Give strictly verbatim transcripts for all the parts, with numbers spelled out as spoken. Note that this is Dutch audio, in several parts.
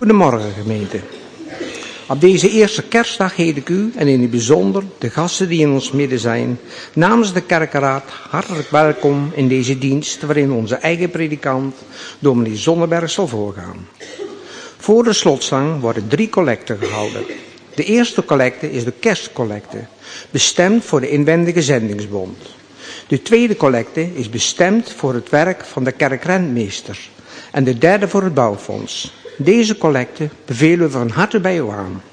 Goedemorgen gemeente. Op deze eerste kerstdag heet ik u en in het bijzonder de gasten die in ons midden zijn, namens de kerkenraad hartelijk welkom in deze dienst waarin onze eigen predikant, dominee Zonneberg, zal voorgaan. Voor de slotzang worden drie collecten gehouden. De eerste collecte is de kerstcollecte, bestemd voor de inwendige zendingsbond. De tweede collecte is bestemd voor het werk van de kerkrentmeester en de derde voor het bouwfonds. Deze collecte bevelen we van harte bij u aan.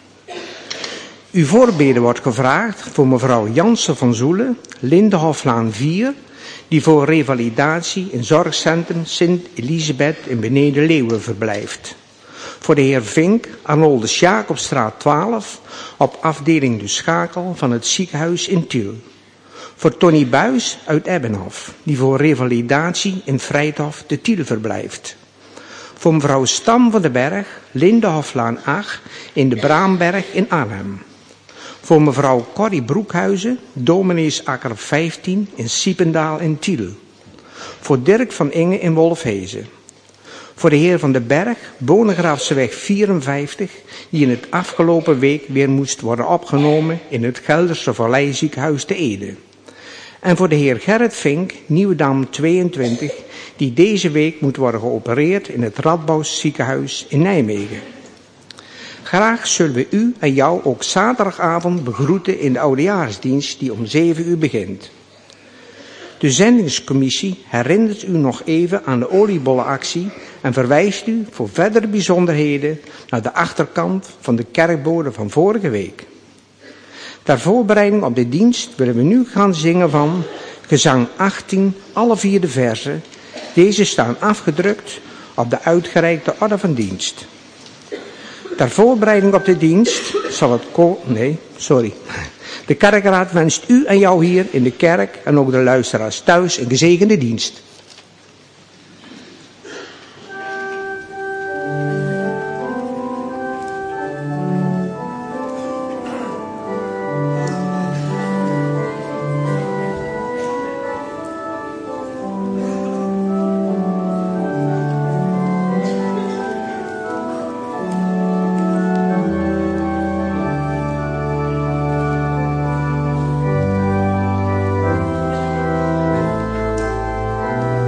Uw voorbeden wordt gevraagd voor mevrouw Jansen van Zoelen, Lindehoflaan vier, die voor revalidatie in zorgcentrum Sint-Elisabeth in Beneden-Leeuwen verblijft. Voor de heer Vink, Arnoldus Jacobstraat twaalf, op afdeling De Schakel van het ziekenhuis in Tiel. Voor Tony Buis uit Ebbenhof, die voor revalidatie in Vrijthof te Tiel verblijft. Voor mevrouw Stam van den Berg, Lindehoflaan acht in de Braamberg in Arnhem. Voor mevrouw Corrie Broekhuizen, Domineesakker vijftien in Siependaal in Tiel. Voor Dirk van Inge in Wolfhezen. Voor de heer Van den Berg, Bonegraafseweg vierenvijftig, die in het afgelopen week weer moest worden opgenomen in het Gelderse Vallei ziekenhuis te Ede. En voor de heer Gerrit Vink, Nieuwedam tweeëntwintig, die deze week moet worden geopereerd in het Radboud ziekenhuis in Nijmegen. Graag zullen we u en jou ook zaterdagavond begroeten in de oudejaarsdienst die om zeven uur begint. De zendingscommissie herinnert u nog even aan de oliebollenactie en verwijst u voor verdere bijzonderheden naar de achterkant van de kerkbode van vorige week. Ter voorbereiding op de dienst willen we nu gaan zingen van gezang achttien, alle vier de verzen. Deze staan afgedrukt op de uitgereikte orde van dienst. Ter voorbereiding op de dienst zal het ko... Nee, sorry. De kerkraad wenst u en jou hier in de kerk en ook de luisteraars thuis een gezegende dienst. Thank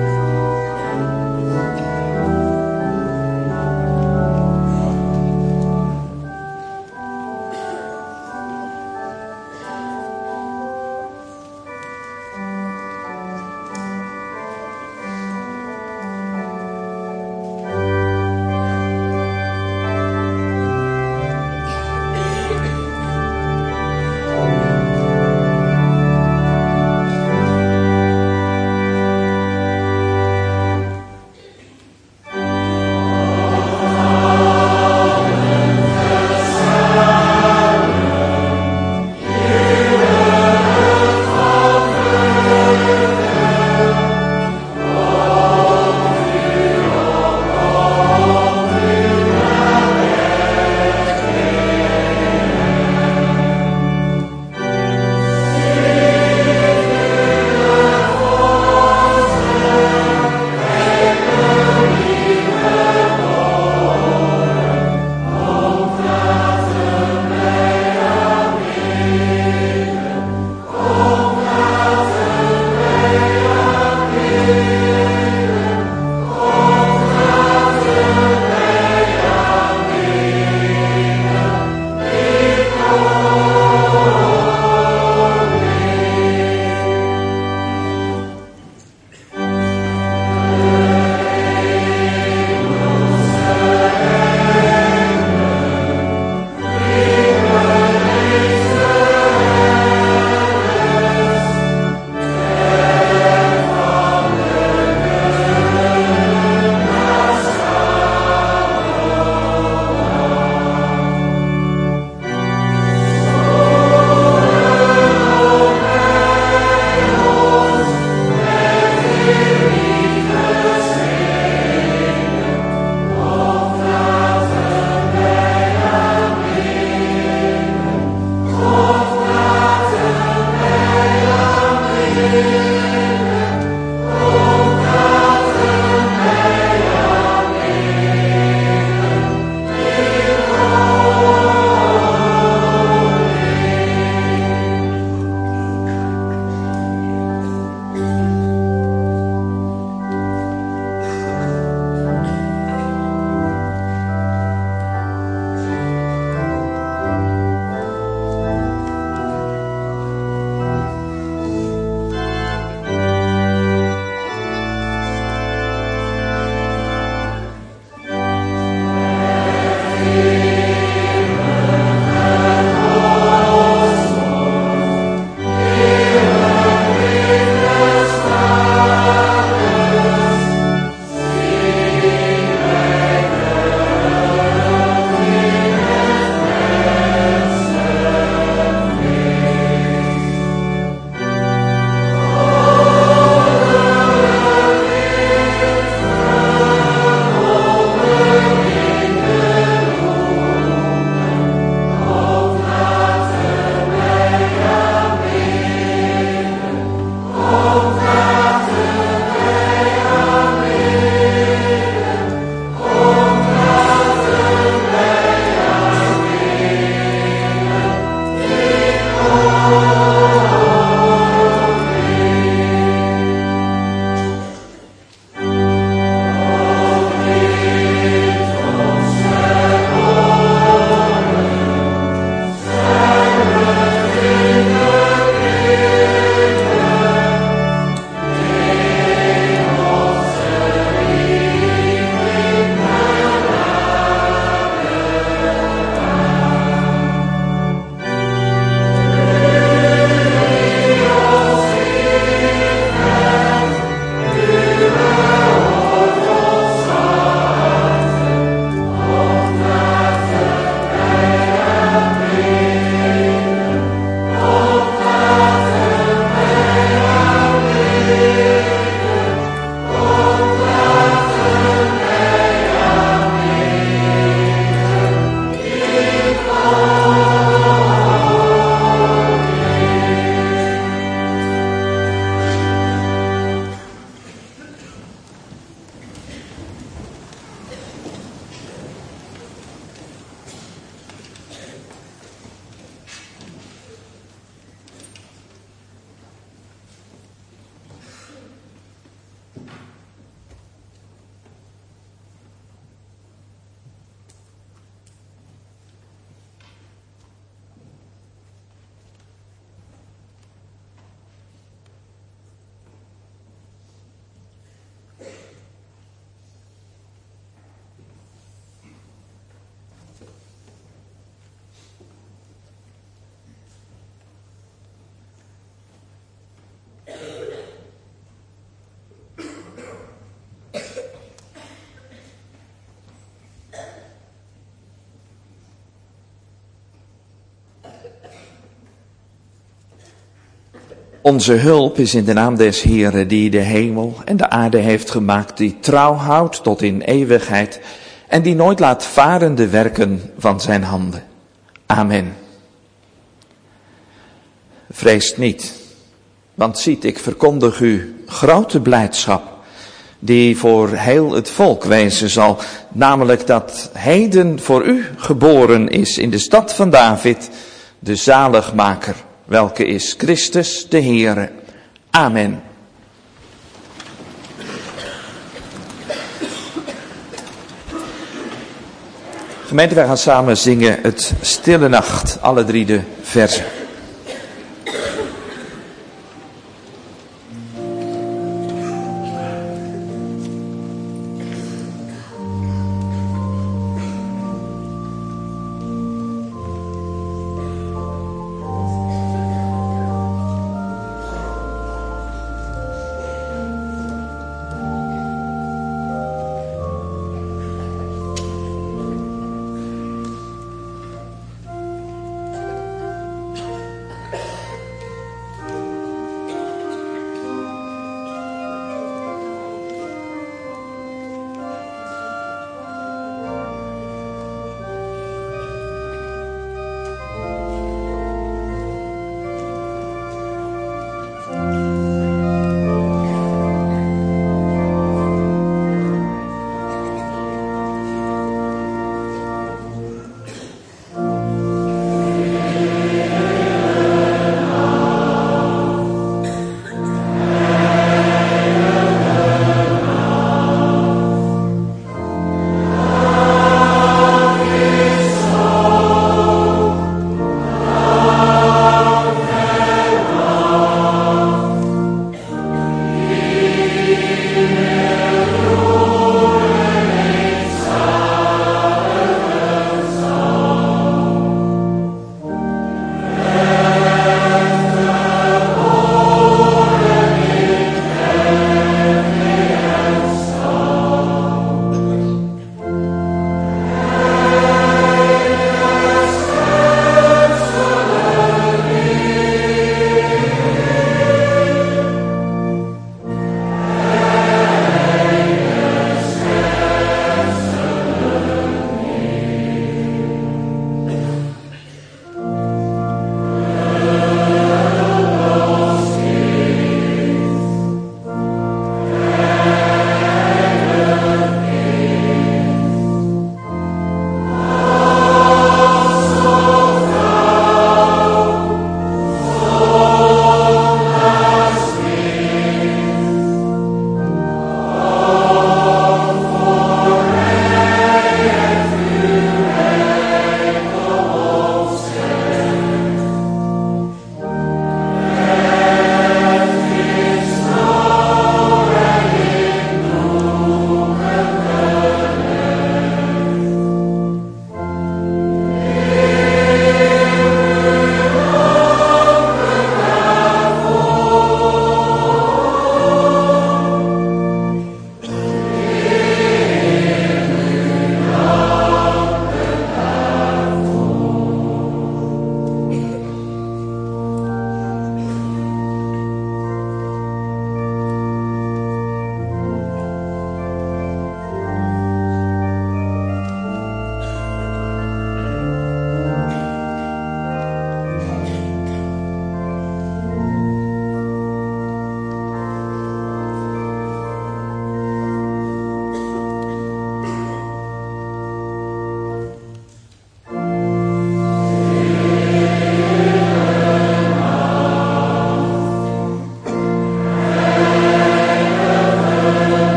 Onze hulp is in de naam des Heeren die de hemel en de aarde heeft gemaakt, die trouw houdt tot in eeuwigheid en die nooit laat varen de werken van zijn handen. Amen. Vreest niet, want ziet, ik verkondig u grote blijdschap, die voor heel het volk wezen zal, namelijk dat heden voor u geboren is in de stad van David, de zaligmaker, welke is Christus de Heere. Amen. Gemeente, wij gaan samen zingen het Stille Nacht, alle drie de verzen.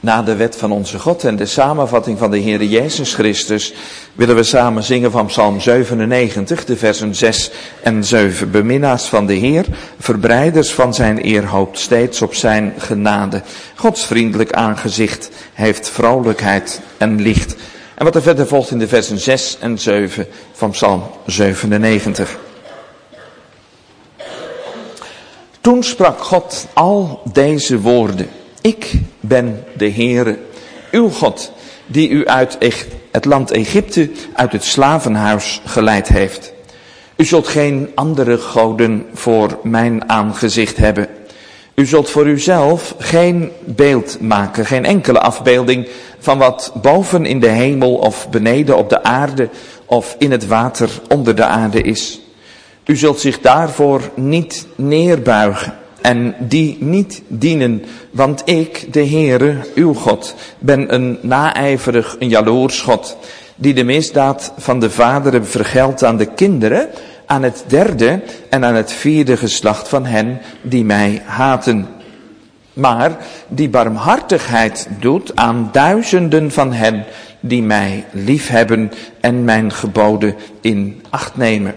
Na de wet van onze God en de samenvatting van de Heere Jezus Christus willen we samen zingen van Psalm zevenennegentig, de versen zes en zeven. Beminnaars van de Heer, verbreiders van zijn eer, hoopt steeds op zijn genade. Gods vriendelijk aangezicht heeft vrolijkheid en licht. En wat er verder volgt in de versen zes en zeven van Psalm zevenennegentig. Toen sprak God al deze woorden. Ik ben de Heere, uw God, die u uit het land Egypte, uit het slavenhuis geleid heeft. U zult geen andere goden voor mijn aangezicht hebben. U zult voor uzelf geen beeld maken, geen enkele afbeelding van wat boven in de hemel of beneden op de aarde of in het water onder de aarde is. U zult zich daarvoor niet neerbuigen en die niet dienen, want ik, de Heere, uw God, ben een naijverig, een jaloers God, die de misdaad van de vaderen vergeldt aan de kinderen, aan het derde en aan het vierde geslacht van hen die mij haten. Maar die barmhartigheid doet aan duizenden van hen die mij liefhebben en mijn geboden in acht nemen.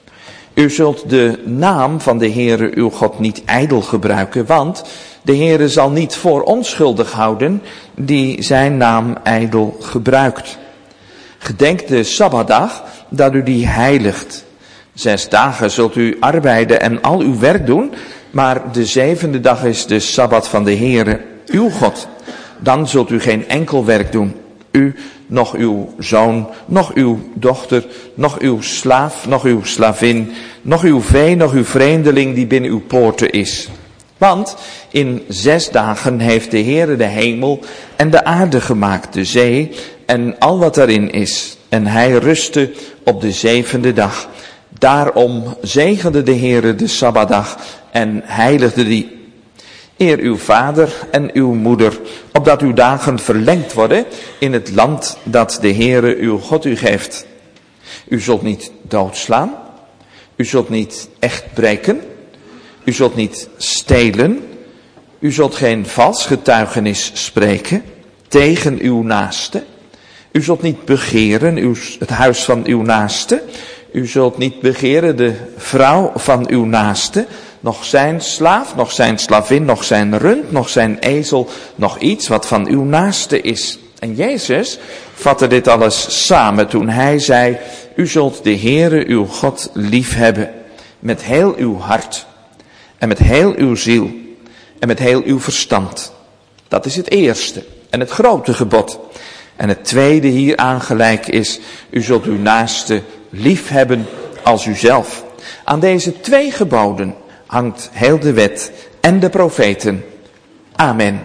U zult de naam van de Heere uw God niet ijdel gebruiken, want de Heere zal niet voor onschuldig houden die zijn naam ijdel gebruikt. Gedenk de Sabbatdag dat u die heiligt. Zes dagen zult u arbeiden en al uw werk doen, maar de zevende dag is de Sabbat van de Heere uw God. Dan zult u geen enkel werk doen. U, nog uw zoon, nog uw dochter, nog uw slaaf, nog uw slavin, nog uw vee, nog uw vreemdeling die binnen uw poorten is. Want in zes dagen heeft de Heere de hemel en de aarde gemaakt, de zee en al wat daarin is. En hij rustte op de zevende dag. Daarom zegende de Heere de Sabbatdag en heiligde die. Eer uw vader en uw moeder, opdat uw dagen verlengd worden in het land dat de Heere uw God u geeft. U zult niet doodslaan, u zult niet echt breken, u zult niet stelen, u zult geen vals getuigenis spreken tegen uw naaste, u zult niet begeren uw, het huis van uw naaste, u zult niet begeren de vrouw van uw naaste, nog zijn slaaf, nog zijn slavin, nog zijn rund, nog zijn ezel, nog iets wat van uw naaste is. En Jezus vatte dit alles samen toen hij zei, u zult de Heere uw God liefhebben met heel uw hart en met heel uw ziel en met heel uw verstand. Dat is het eerste en het grote gebod. En het tweede hier aangelijk is, u zult uw naaste liefhebben als uzelf. Aan deze twee geboden hangt heel de wet en de profeten. Amen.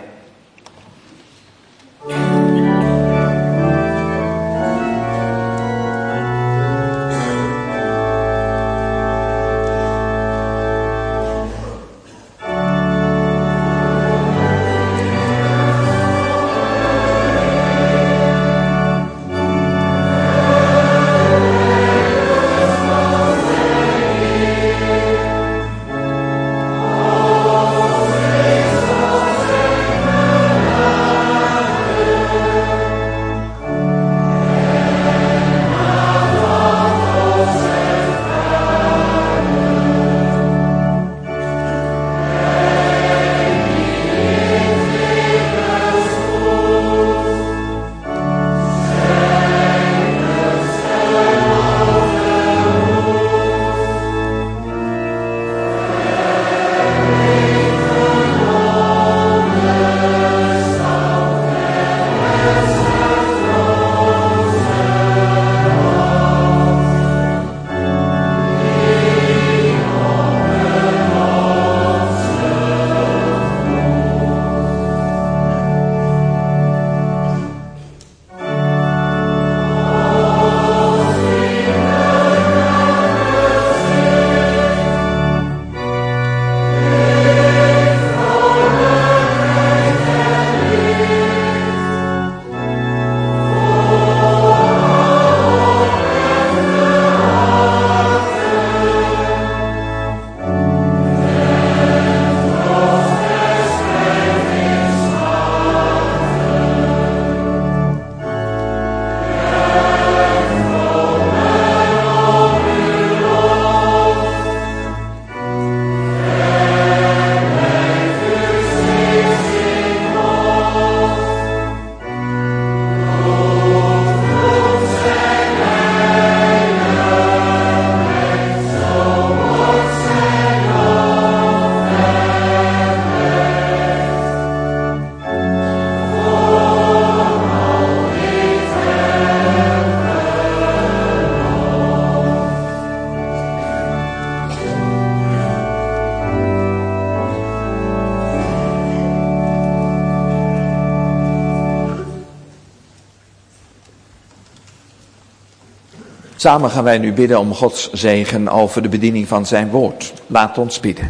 Samen gaan wij nu bidden om Gods zegen over de bediening van zijn woord. Laat ons bidden.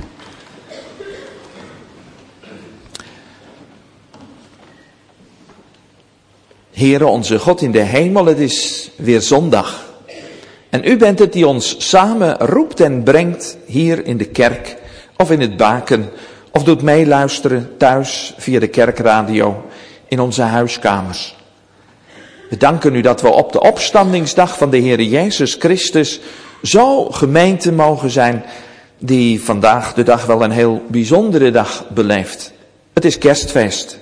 Heere onze God in de hemel, het is weer zondag. En u bent het die ons samen roept en brengt hier in de kerk of in het baken. Of doet meeluisteren thuis via de kerkradio in onze huiskamers. We danken u dat we op de opstandingsdag van de Heere Jezus Christus zo gemeente mogen zijn die vandaag de dag wel een heel bijzondere dag beleeft. Het is kerstfeest.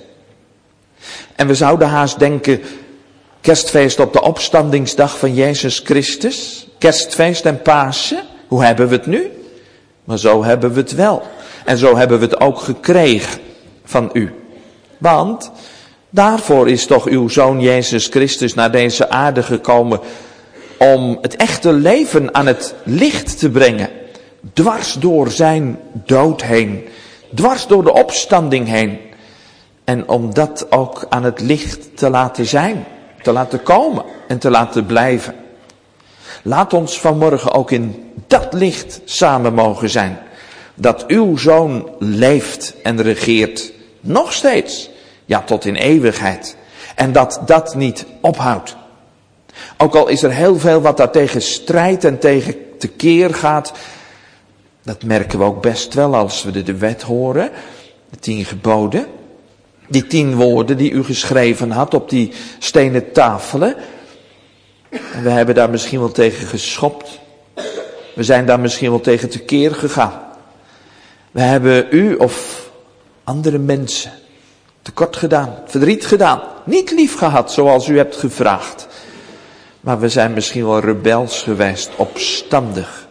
En we zouden haast denken, kerstfeest op de opstandingsdag van Jezus Christus, kerstfeest en Pasen, hoe hebben we het nu? Maar zo hebben we het wel. En zo hebben we het ook gekregen van u. Want daarvoor is toch uw Zoon Jezus Christus naar deze aarde gekomen om het echte leven aan het licht te brengen. Dwars door zijn dood heen. Dwars door de opstanding heen. En om dat ook aan het licht te laten zijn. Te laten komen en te laten blijven. Laat ons vanmorgen ook in dat licht samen mogen zijn. Dat uw Zoon leeft en regeert. Nog steeds. Ja, tot in eeuwigheid. En dat dat niet ophoudt. Ook al is er heel veel wat daartegen strijdt en tegen tekeer gaat. Dat merken we ook best wel als we de, de wet horen. De tien geboden. Die tien woorden die u geschreven had op die stenen tafelen. En we hebben daar misschien wel tegen geschopt. We zijn daar misschien wel tegen tekeer gegaan. We hebben u of andere mensen tekort gedaan, verdriet gedaan, niet lief gehad zoals u hebt gevraagd. Maar we zijn misschien wel rebels geweest, opstandig.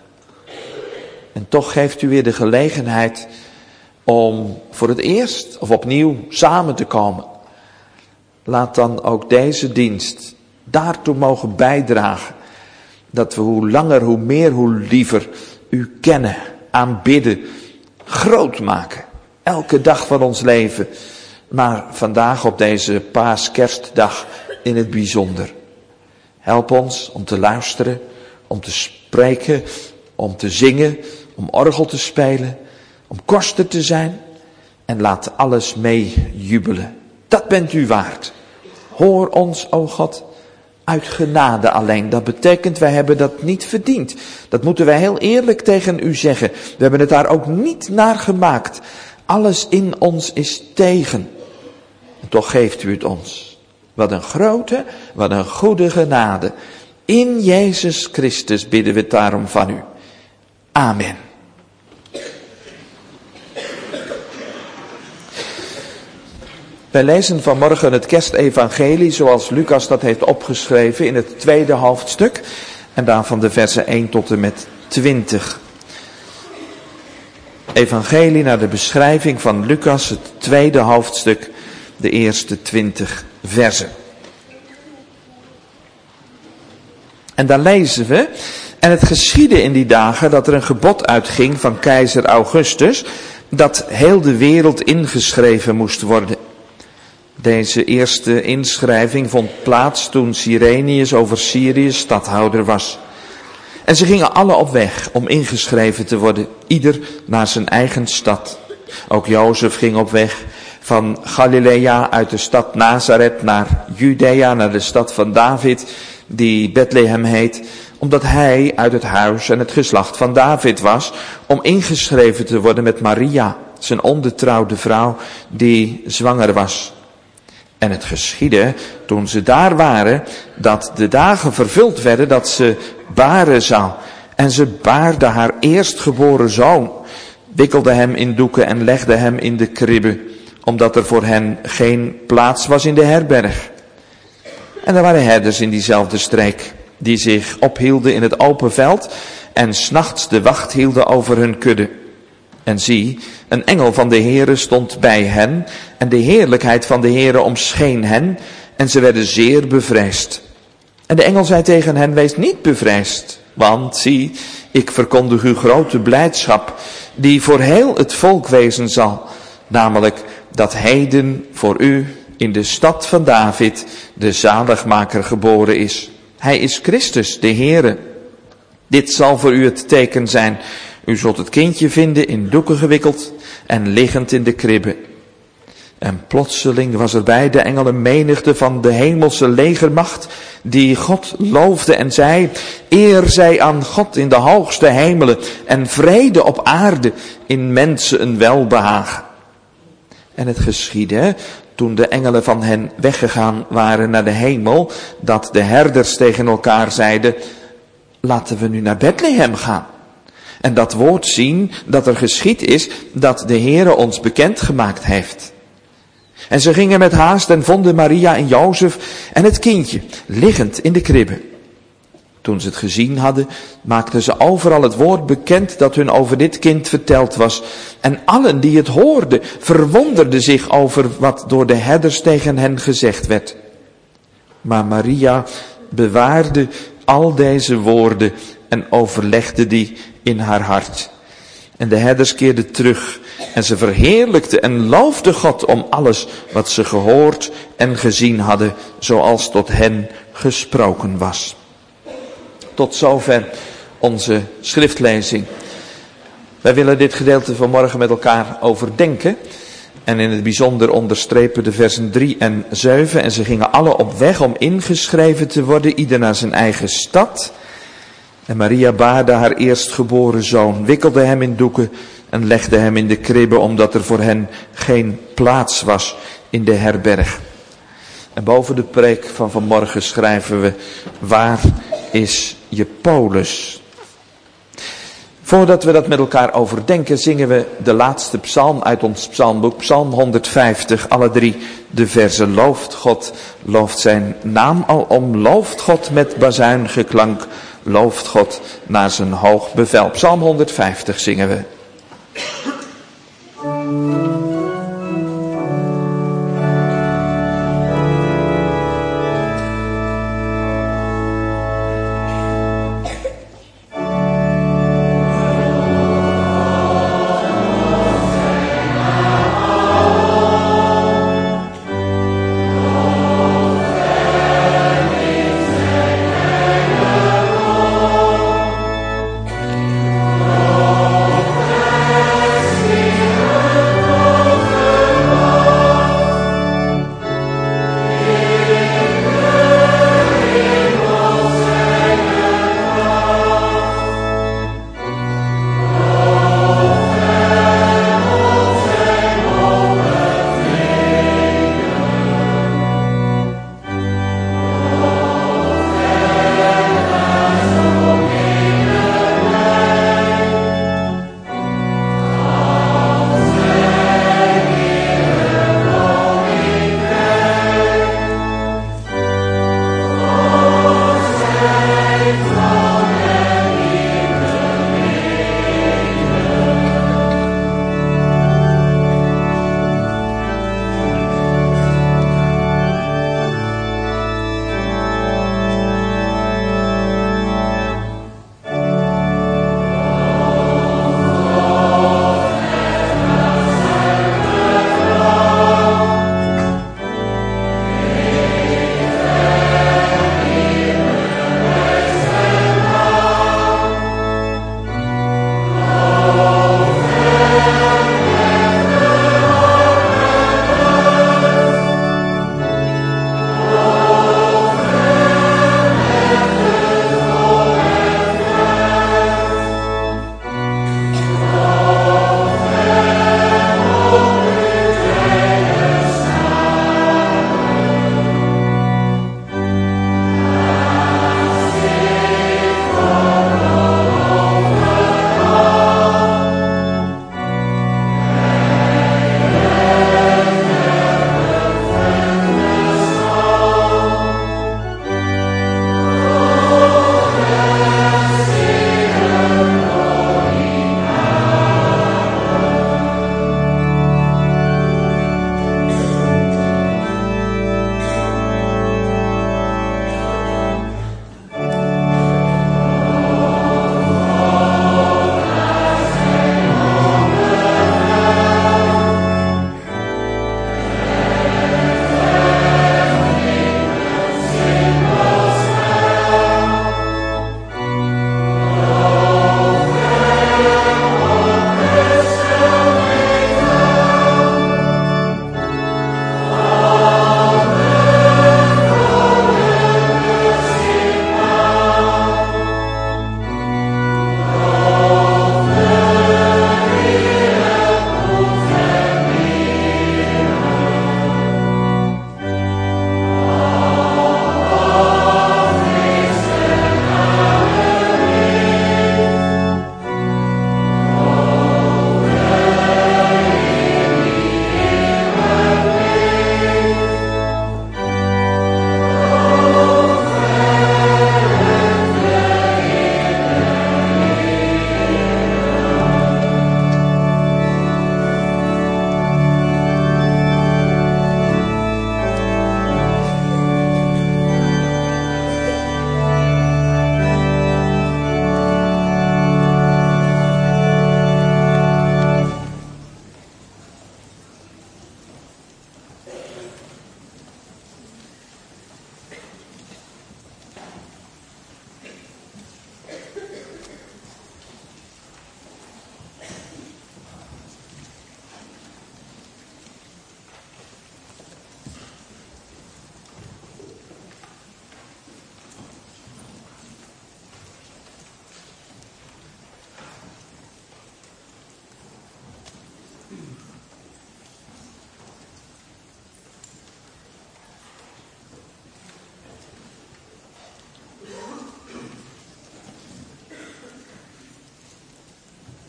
En toch geeft u weer de gelegenheid om voor het eerst of opnieuw samen te komen. Laat dan ook deze dienst daartoe mogen bijdragen. Dat we hoe langer, hoe meer, hoe liever u kennen, aanbidden, groot maken. Elke dag van ons leven. Maar vandaag op deze paaskerstdag in het bijzonder. Help ons om te luisteren, om te spreken, om te zingen, om orgel te spelen, om koster te zijn. En laat alles mee jubelen. Dat bent u waard. Hoor ons, o God, uit genade alleen. Dat betekent, wij hebben dat niet verdiend. Dat moeten wij heel eerlijk tegen u zeggen. We hebben het daar ook niet naar gemaakt. Alles in ons is tegen. En toch geeft u het ons. Wat een grote, wat een goede genade. In Jezus Christus bidden we het daarom van u. Amen. Wij lezen vanmorgen het kerstevangelie zoals Lucas dat heeft opgeschreven in het tweede hoofdstuk. En daarvan de versen één tot en met twintig. Evangelie naar de beschrijving van Lucas, het tweede hoofdstuk, de eerste twintig versen. En daar lezen we, en het geschiedde in die dagen dat er een gebod uitging van keizer Augustus, dat heel de wereld ingeschreven moest worden. Deze eerste inschrijving vond plaats toen Cyrenius over Syrië stadhouder was. En ze gingen alle op weg om ingeschreven te worden, ieder naar zijn eigen stad. Ook Jozef ging op weg van Galilea uit de stad Nazareth naar Judea, naar de stad van David, die Bethlehem heet, omdat hij uit het huis en het geslacht van David was, om ingeschreven te worden met Maria, zijn onbetrouwde vrouw, die zwanger was. En het geschiedde, toen ze daar waren, dat de dagen vervuld werden dat ze baren zou. En ze baarde haar eerstgeboren zoon, wikkelde hem in doeken en legde hem in de kribbe, omdat er voor hen geen plaats was in de herberg. En er waren herders in diezelfde streek, die zich ophielden in het open veld en 's nachts de wacht hielden over hun kudde. En zie, een engel van de Heere stond bij hen, en de heerlijkheid van de Heere omscheen hen, en ze werden zeer bevreesd. En de engel zei tegen hen, wees niet bevreesd, want zie, ik verkondig u grote blijdschap, die voor heel het volk wezen zal, namelijk dat heden voor u in de stad van David de zaligmaker geboren is. Hij is Christus, de Heere. Dit zal voor u het teken zijn. U zult het kindje vinden in doeken gewikkeld en liggend in de kribbe. En plotseling was er bij de engelen menigte van de hemelse legermacht, die God loofde en zei: eer zij aan God in de hoogste hemelen en vrede op aarde in mensen een welbehagen. En het geschiedde, toen de engelen van hen weggegaan waren naar de hemel, dat de herders tegen elkaar zeiden: laten we nu naar Bethlehem gaan. En dat woord zien dat er geschied is, dat de Heere ons bekendgemaakt heeft. En ze gingen met haast en vonden Maria en Jozef en het kindje, liggend in de kribbe. Toen ze het gezien hadden, maakten ze overal het woord bekend dat hun over dit kind verteld was. En allen die het hoorden, verwonderden zich over wat door de herders tegen hen gezegd werd. Maar Maria bewaarde al deze woorden en overlegde die in haar hart. En de herders keerden terug en ze verheerlijkten en loofden God om alles wat ze gehoord en gezien hadden, zoals tot hen gesproken was. Tot zover onze schriftlezing. Wij willen dit gedeelte vanmorgen met elkaar overdenken. En in het bijzonder onderstrepen de versen drie en zeven. En ze gingen alle op weg om ingeschreven te worden, ieder naar zijn eigen stad. En Maria baarde haar eerstgeboren zoon, wikkelde hem in doeken en legde hem in de kribbe, omdat er voor hen geen plaats was in de herberg. En boven de preek van vanmorgen schrijven we: waar is je Paulus? Voordat we dat met elkaar overdenken, zingen we de laatste psalm uit ons psalmboek, psalm honderdvijftig, alle drie de verzen. Looft God, looft zijn naam alom, looft God met bazuingeklank, looft God naar zijn hoog bevel. Psalm honderdvijftig zingen we. Oh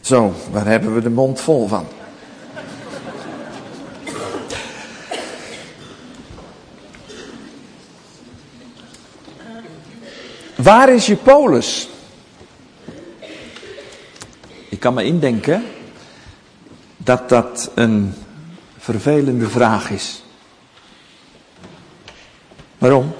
Zo, waar hebben we de mond vol van? Waar is je polis? Ik kan me indenken dat dat een vervelende vraag is. Waarom?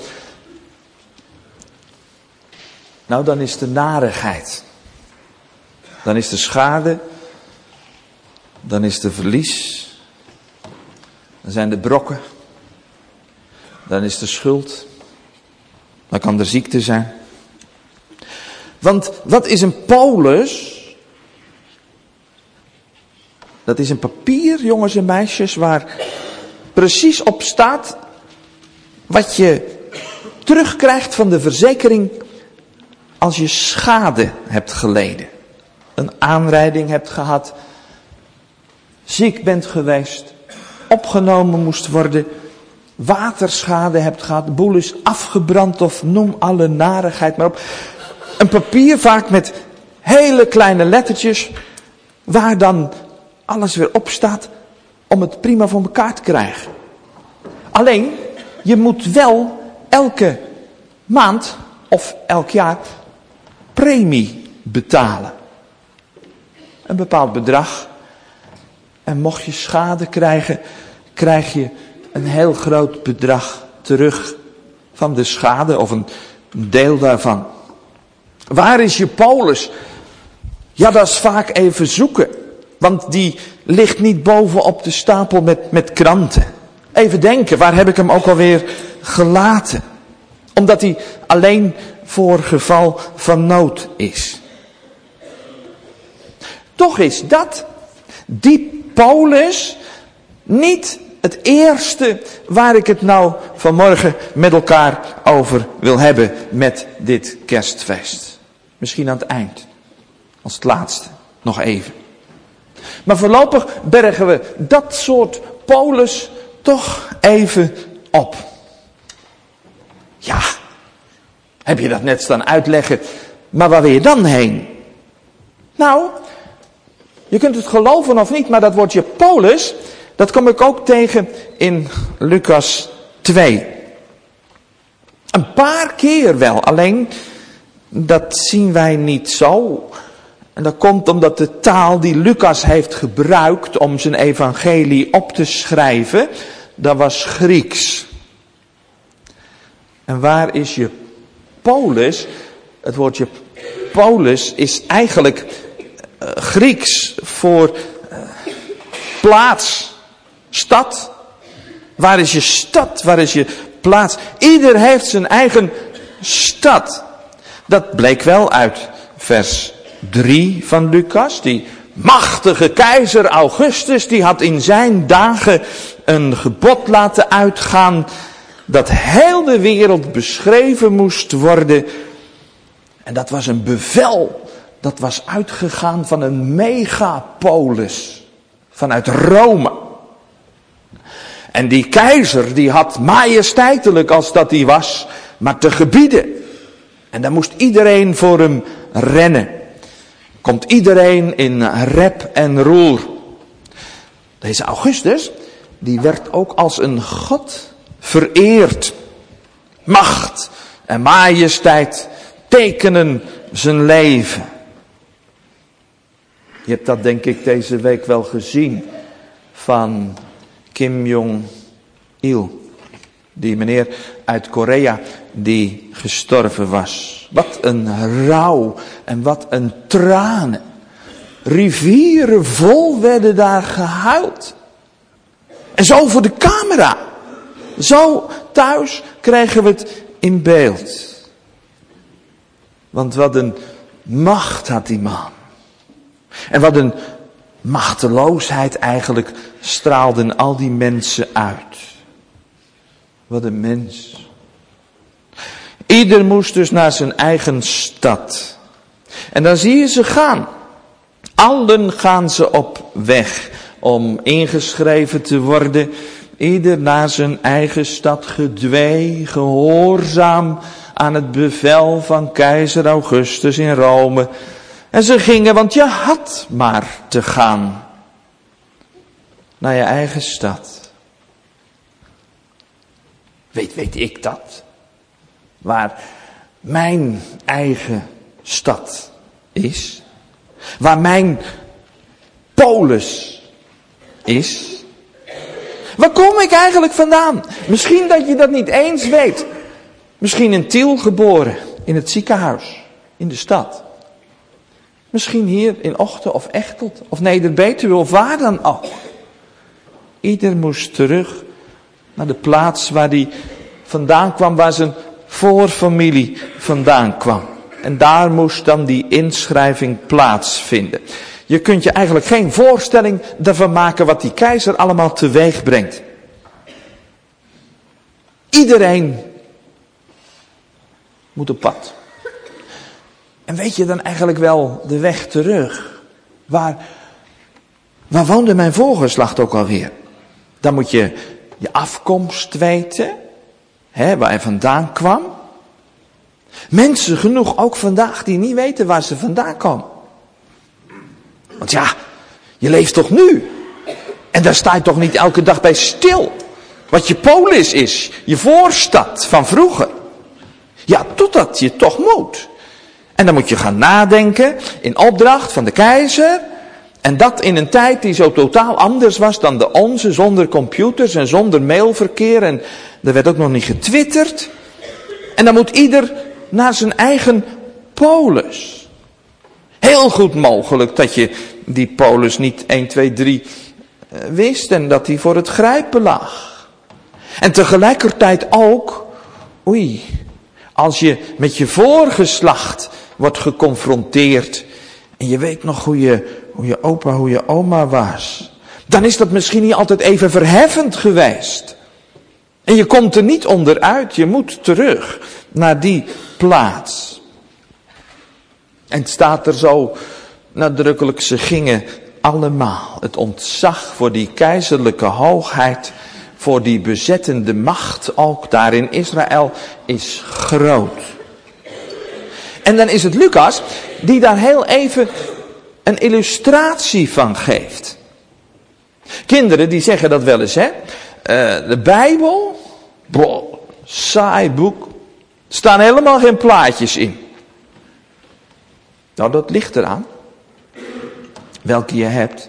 Nou, dan is de narigheid. Dan is de schade. Dan is de verlies. Dan zijn de brokken. Dan is de schuld. Dan kan er ziekte zijn. Want wat is een polis? Dat is een papier, jongens en meisjes, waar precies op staat wat je terugkrijgt van de verzekering als je schade hebt geleden. Een aanrijding hebt gehad, ziek bent geweest, opgenomen moest worden, waterschade hebt gehad, de boel is afgebrand of noem alle narigheid maar op. Een papier vaak met hele kleine lettertjes waar dan alles weer op staat om het prima voor elkaar te krijgen. Alleen, je moet wel elke maand of elk jaar premie betalen. Een bepaald bedrag. En mocht je schade krijgen, krijg je een heel groot bedrag terug van de schade of een deel daarvan. Waar is je polis? Ja, dat is vaak even zoeken. Want die ligt niet bovenop de stapel met, met kranten. Even denken, waar heb ik hem ook alweer gelaten? Omdat hij alleen voor geval van nood is. Toch is dat, die polis, niet het eerste waar ik het nou vanmorgen met elkaar over wil hebben met dit kerstfeest. Misschien aan het eind, als het laatste, nog even. Maar voorlopig bergen we dat soort polis toch even op. Ja, heb je dat net staan uitleggen, maar waar wil je dan heen? Nou, je kunt het geloven of niet, maar dat woordje polis, dat kom ik ook tegen in Lucas twee. Een paar keer wel, alleen dat zien wij niet zo. En dat komt omdat de taal die Lucas heeft gebruikt om zijn evangelie op te schrijven, dat was Grieks. En waar is je polis? Het woordje polis is eigenlijk uh, Grieks voor uh, plaats, stad. Waar is je stad? Waar is je plaats? Ieder heeft zijn eigen stad. Dat bleek wel uit vers drie van Lucas. Die machtige keizer Augustus, die had in zijn dagen een gebod laten uitgaan dat heel de wereld beschreven moest worden. En dat was een bevel. Dat was uitgegaan van een megapolis. Vanuit Rome. En die keizer die had majesteitelijk als dat hij was, maar te gebieden. En daar moest iedereen voor hem rennen. Komt iedereen in rep en roer. Deze Augustus, die werd ook als een god vereerd. Macht en majesteit tekenen zijn leven. Je hebt dat denk ik deze week wel gezien van Kim Jong-il. Die meneer uit Korea die gestorven was. Wat een rouw en wat een tranen. Rivieren vol werden daar gehuild. En zo voor de camera. Zo thuis krijgen we het in beeld. Want wat een macht had die man. En wat een machteloosheid eigenlijk straalden al die mensen uit. Wat een mens. Ieder moest dus naar zijn eigen stad. En dan zie je ze gaan. Allen gaan ze op weg om ingeschreven te worden. Ieder naar zijn eigen stad gedwee, gehoorzaam aan het bevel van keizer Augustus in Rome. En ze gingen, want je had maar te gaan naar je eigen stad. Weet, weet ik dat? Waar mijn eigen stad is? Waar mijn polis is? Waar kom ik eigenlijk vandaan? Misschien dat je dat niet eens weet. Misschien in Tiel geboren, in het ziekenhuis, in de stad. Misschien hier in Ochten of Echteld of Neder-Betuwe of waar dan ook. Ieder moest terug naar de plaats waar hij vandaan kwam, waar zijn voorfamilie vandaan kwam. En daar moest dan die inschrijving plaatsvinden. Je kunt je eigenlijk geen voorstelling ervan maken wat die keizer allemaal teweeg brengt. Iedereen moet op pad. En weet je dan eigenlijk wel de weg terug? Waar, waar woonde mijn voorgeslacht ook alweer? Dan moet je je afkomst weten, hè, waar hij vandaan kwam. Mensen genoeg ook vandaag die niet weten waar ze vandaan komen. Want ja, je leeft toch nu? En daar sta je toch niet elke dag bij stil? Wat je polis is, je voorstad van vroeger. Ja, totdat je toch moet. En dan moet je gaan nadenken in opdracht van de keizer. En dat in een tijd die zo totaal anders was dan de onze, zonder computers en zonder mailverkeer. En er werd ook nog niet getwitterd. En dan moet ieder naar zijn eigen polis. Heel goed mogelijk dat je die polis niet één, twee, drie wist en dat die voor het grijpen lag. En tegelijkertijd ook, oei, als je met je voorgeslacht wordt geconfronteerd en je weet nog hoe je, hoe je opa, hoe je oma was, dan is dat misschien niet altijd even verheffend geweest. En je komt er niet onderuit, je moet terug naar die plaats. En het staat er zo nadrukkelijk, ze gingen allemaal. Het ontzag voor die keizerlijke hoogheid, voor die bezettende macht ook daar in Israël is groot. En dan is het Lucas die daar heel even een illustratie van geeft. Kinderen die zeggen dat wel eens, hè. Uh, de Bijbel, boh, saai boek, er staan helemaal geen plaatjes in. Nou, dat ligt eraan welke je hebt.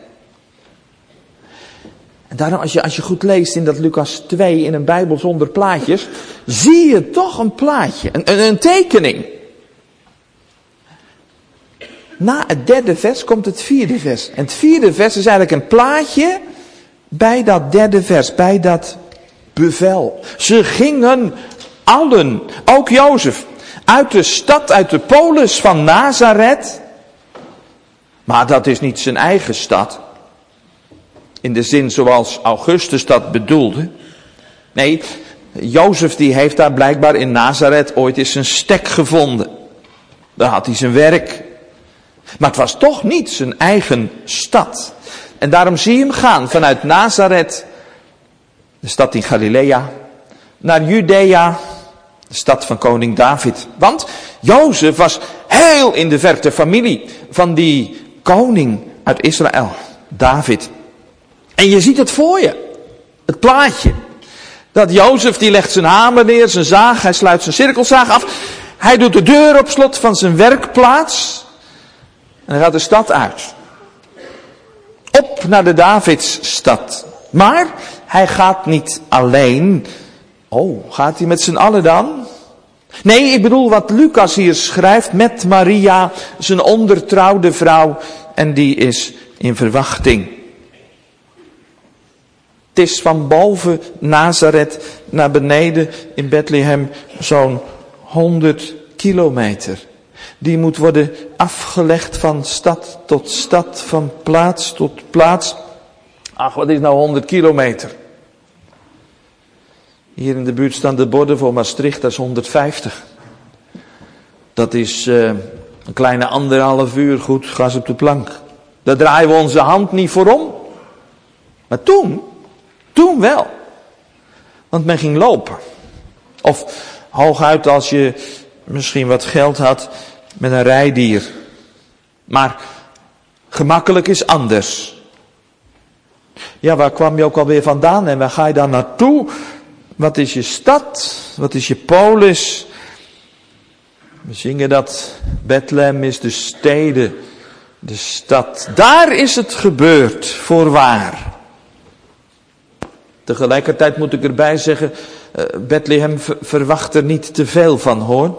En daarom, als je, als je goed leest in dat Lucas twee, in een Bijbel zonder plaatjes, zie je toch een plaatje, een, een, een tekening. Na het derde vers komt het vierde vers. En het vierde vers is eigenlijk een plaatje bij dat derde vers, bij dat bevel. Ze gingen allen, ook Jozef, uit de stad, uit de polis van Nazareth. Maar dat is niet zijn eigen stad. In de zin zoals Augustus dat bedoelde. Nee, Jozef die heeft daar blijkbaar in Nazareth ooit eens een stek gevonden. Daar had hij zijn werk. Maar het was toch niet zijn eigen stad. En daarom zie je hem gaan vanuit Nazareth, de stad in Galilea, naar Judea, de stad van koning David. Want Jozef was heel in de verte familie van die koning uit Israël, David. En je ziet het voor je, het plaatje. Dat Jozef die legt zijn hamer neer, zijn zaag, hij sluit zijn cirkelzaag af. Hij doet de deur op slot van zijn werkplaats. En hij gaat de stad uit. Op naar de Davidsstad. Maar hij gaat niet alleen. Oh, gaat hij met z'n allen dan? Nee, ik bedoel wat Lucas hier schrijft met Maria, zijn ondertrouwde vrouw. En die is in verwachting. Het is van boven Nazareth naar beneden in Bethlehem zo'n honderd kilometer. Die moet worden afgelegd van stad tot stad, van plaats tot plaats. Ach, wat is nou honderd kilometer? Hier in de buurt staan de borden voor Maastricht, dat is honderdvijftig. Dat is uh, een kleine anderhalf uur goed gas op de plank. Daar draaien we onze hand niet voor om. Maar toen, toen wel. Want men ging lopen. Of hooguit als je misschien wat geld had met een rijdier. Maar gemakkelijk is anders. Ja, waar kwam je ook alweer vandaan en waar ga je dan naartoe? Wat is je stad? Wat is je polis? We zingen dat Bethlehem is de stede, de stad. Daar is het gebeurd, voorwaar. Tegelijkertijd moet ik erbij zeggen, uh, Bethlehem ver- verwacht er niet te veel van, hoor.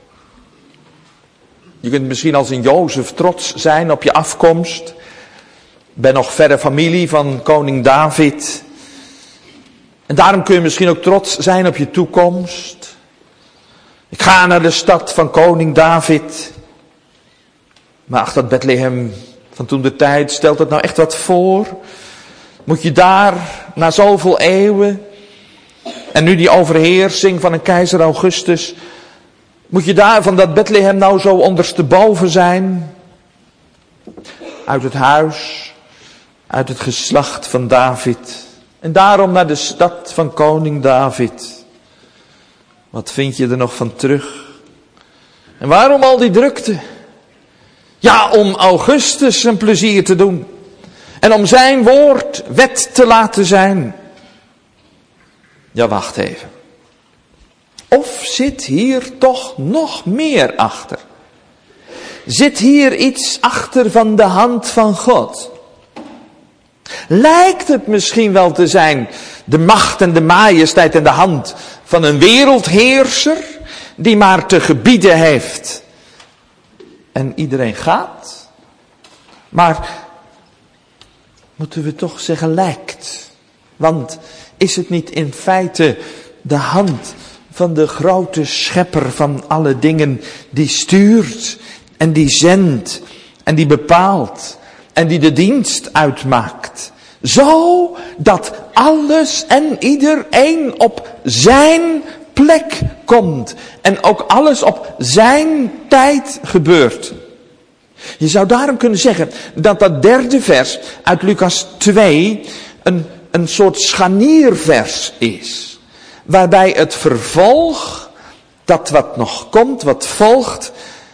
Je kunt misschien als een Jozef trots zijn op je afkomst. Ik ben nog verre familie van koning David. En daarom kun je misschien ook trots zijn op je toekomst. Ik ga naar de stad van koning David. Maar ach, dat Bethlehem van toen de tijd, stelt het nou echt wat voor? Moet je daar, na zoveel eeuwen, en nu die overheersing van een keizer Augustus, moet je daar van dat Bethlehem nou zo ondersteboven zijn? Uit het huis, uit het geslacht van David. En daarom naar de stad van koning David. Wat vind je er nog van terug? En waarom al die drukte? Ja, om Augustus een plezier te doen. En om zijn woord wet te laten zijn. Ja, wacht even. Of zit hier toch nog meer achter? Zit hier iets achter van de hand van God? Lijkt het misschien wel te zijn de macht en de majesteit en de hand van een wereldheerser die maar te gebieden heeft en iedereen gaat? Maar moeten we toch zeggen lijkt? Want is het niet in feite de hand van de grote schepper van alle dingen die stuurt en die zendt en die bepaalt en die de dienst uitmaakt? Zo dat alles en iedereen op zijn plek komt. En ook alles op zijn tijd gebeurt. Je zou daarom kunnen zeggen dat dat derde vers uit Lucas twee een, een soort scharniervers is. Waarbij het vervolg, dat wat nog komt, wat volgt,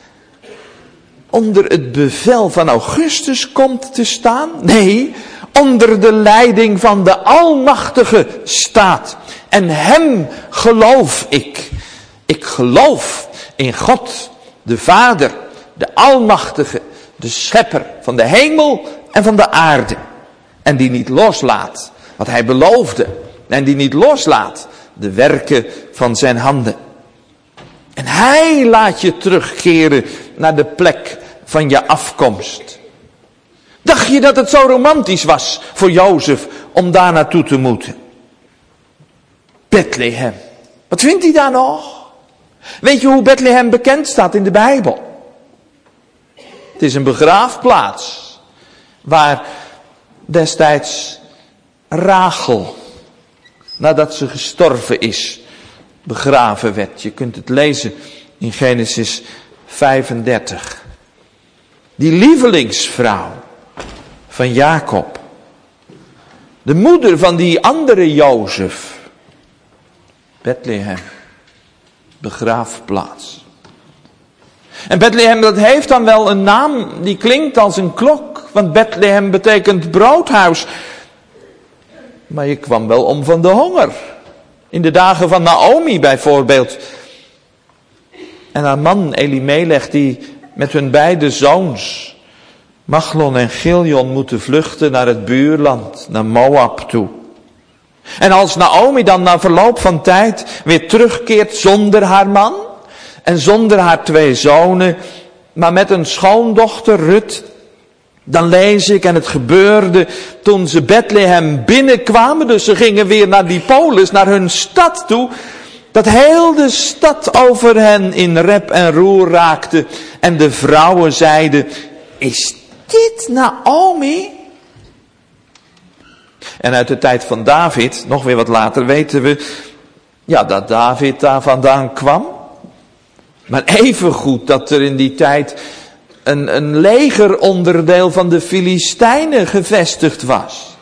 onder het bevel van Augustus komt te staan. Nee, onder de leiding van de Almachtige staat. En hem geloof ik. Ik geloof in God, de Vader, de Almachtige, de Schepper van de hemel en van de aarde. En die niet loslaat wat hij beloofde. En die niet loslaat de werken van zijn handen. En hij laat je terugkeren naar de plek van je afkomst. Dacht je dat het zo romantisch was voor Jozef om daar naartoe te moeten? Bethlehem. Wat vindt hij daar nog? Weet je hoe Bethlehem bekend staat in de Bijbel? Het is een begraafplaats waar destijds Rachel, nadat ze gestorven is, begraven werd. Je kunt het lezen in Genesis vijfendertig. Die lievelingsvrouw van Jacob. De moeder van die andere Jozef. Bethlehem. Begraafplaats. En Bethlehem, dat heeft dan wel een naam die klinkt als een klok. Want Bethlehem betekent broodhuis. Maar je kwam wel om van de honger. In de dagen van Naomi bijvoorbeeld. En haar man Elimelech die met hun beide zoons Machlon en Chilion moeten vluchten naar het buurland, naar Moab toe. En als Naomi dan na verloop van tijd weer terugkeert zonder haar man en zonder haar twee zonen, maar met een schoondochter Rut, dan lees ik, en het gebeurde toen ze Bethlehem binnenkwamen, dus ze gingen weer naar die polis, naar hun stad toe, dat heel de stad over hen in rep en roer raakte en de vrouwen zeiden, is dit Naomi? En uit de tijd van David, nog weer wat later, weten we, ja, dat David daar vandaan kwam. Maar evengoed dat er in die tijd een, een legeronderdeel van de Filistijnen gevestigd was.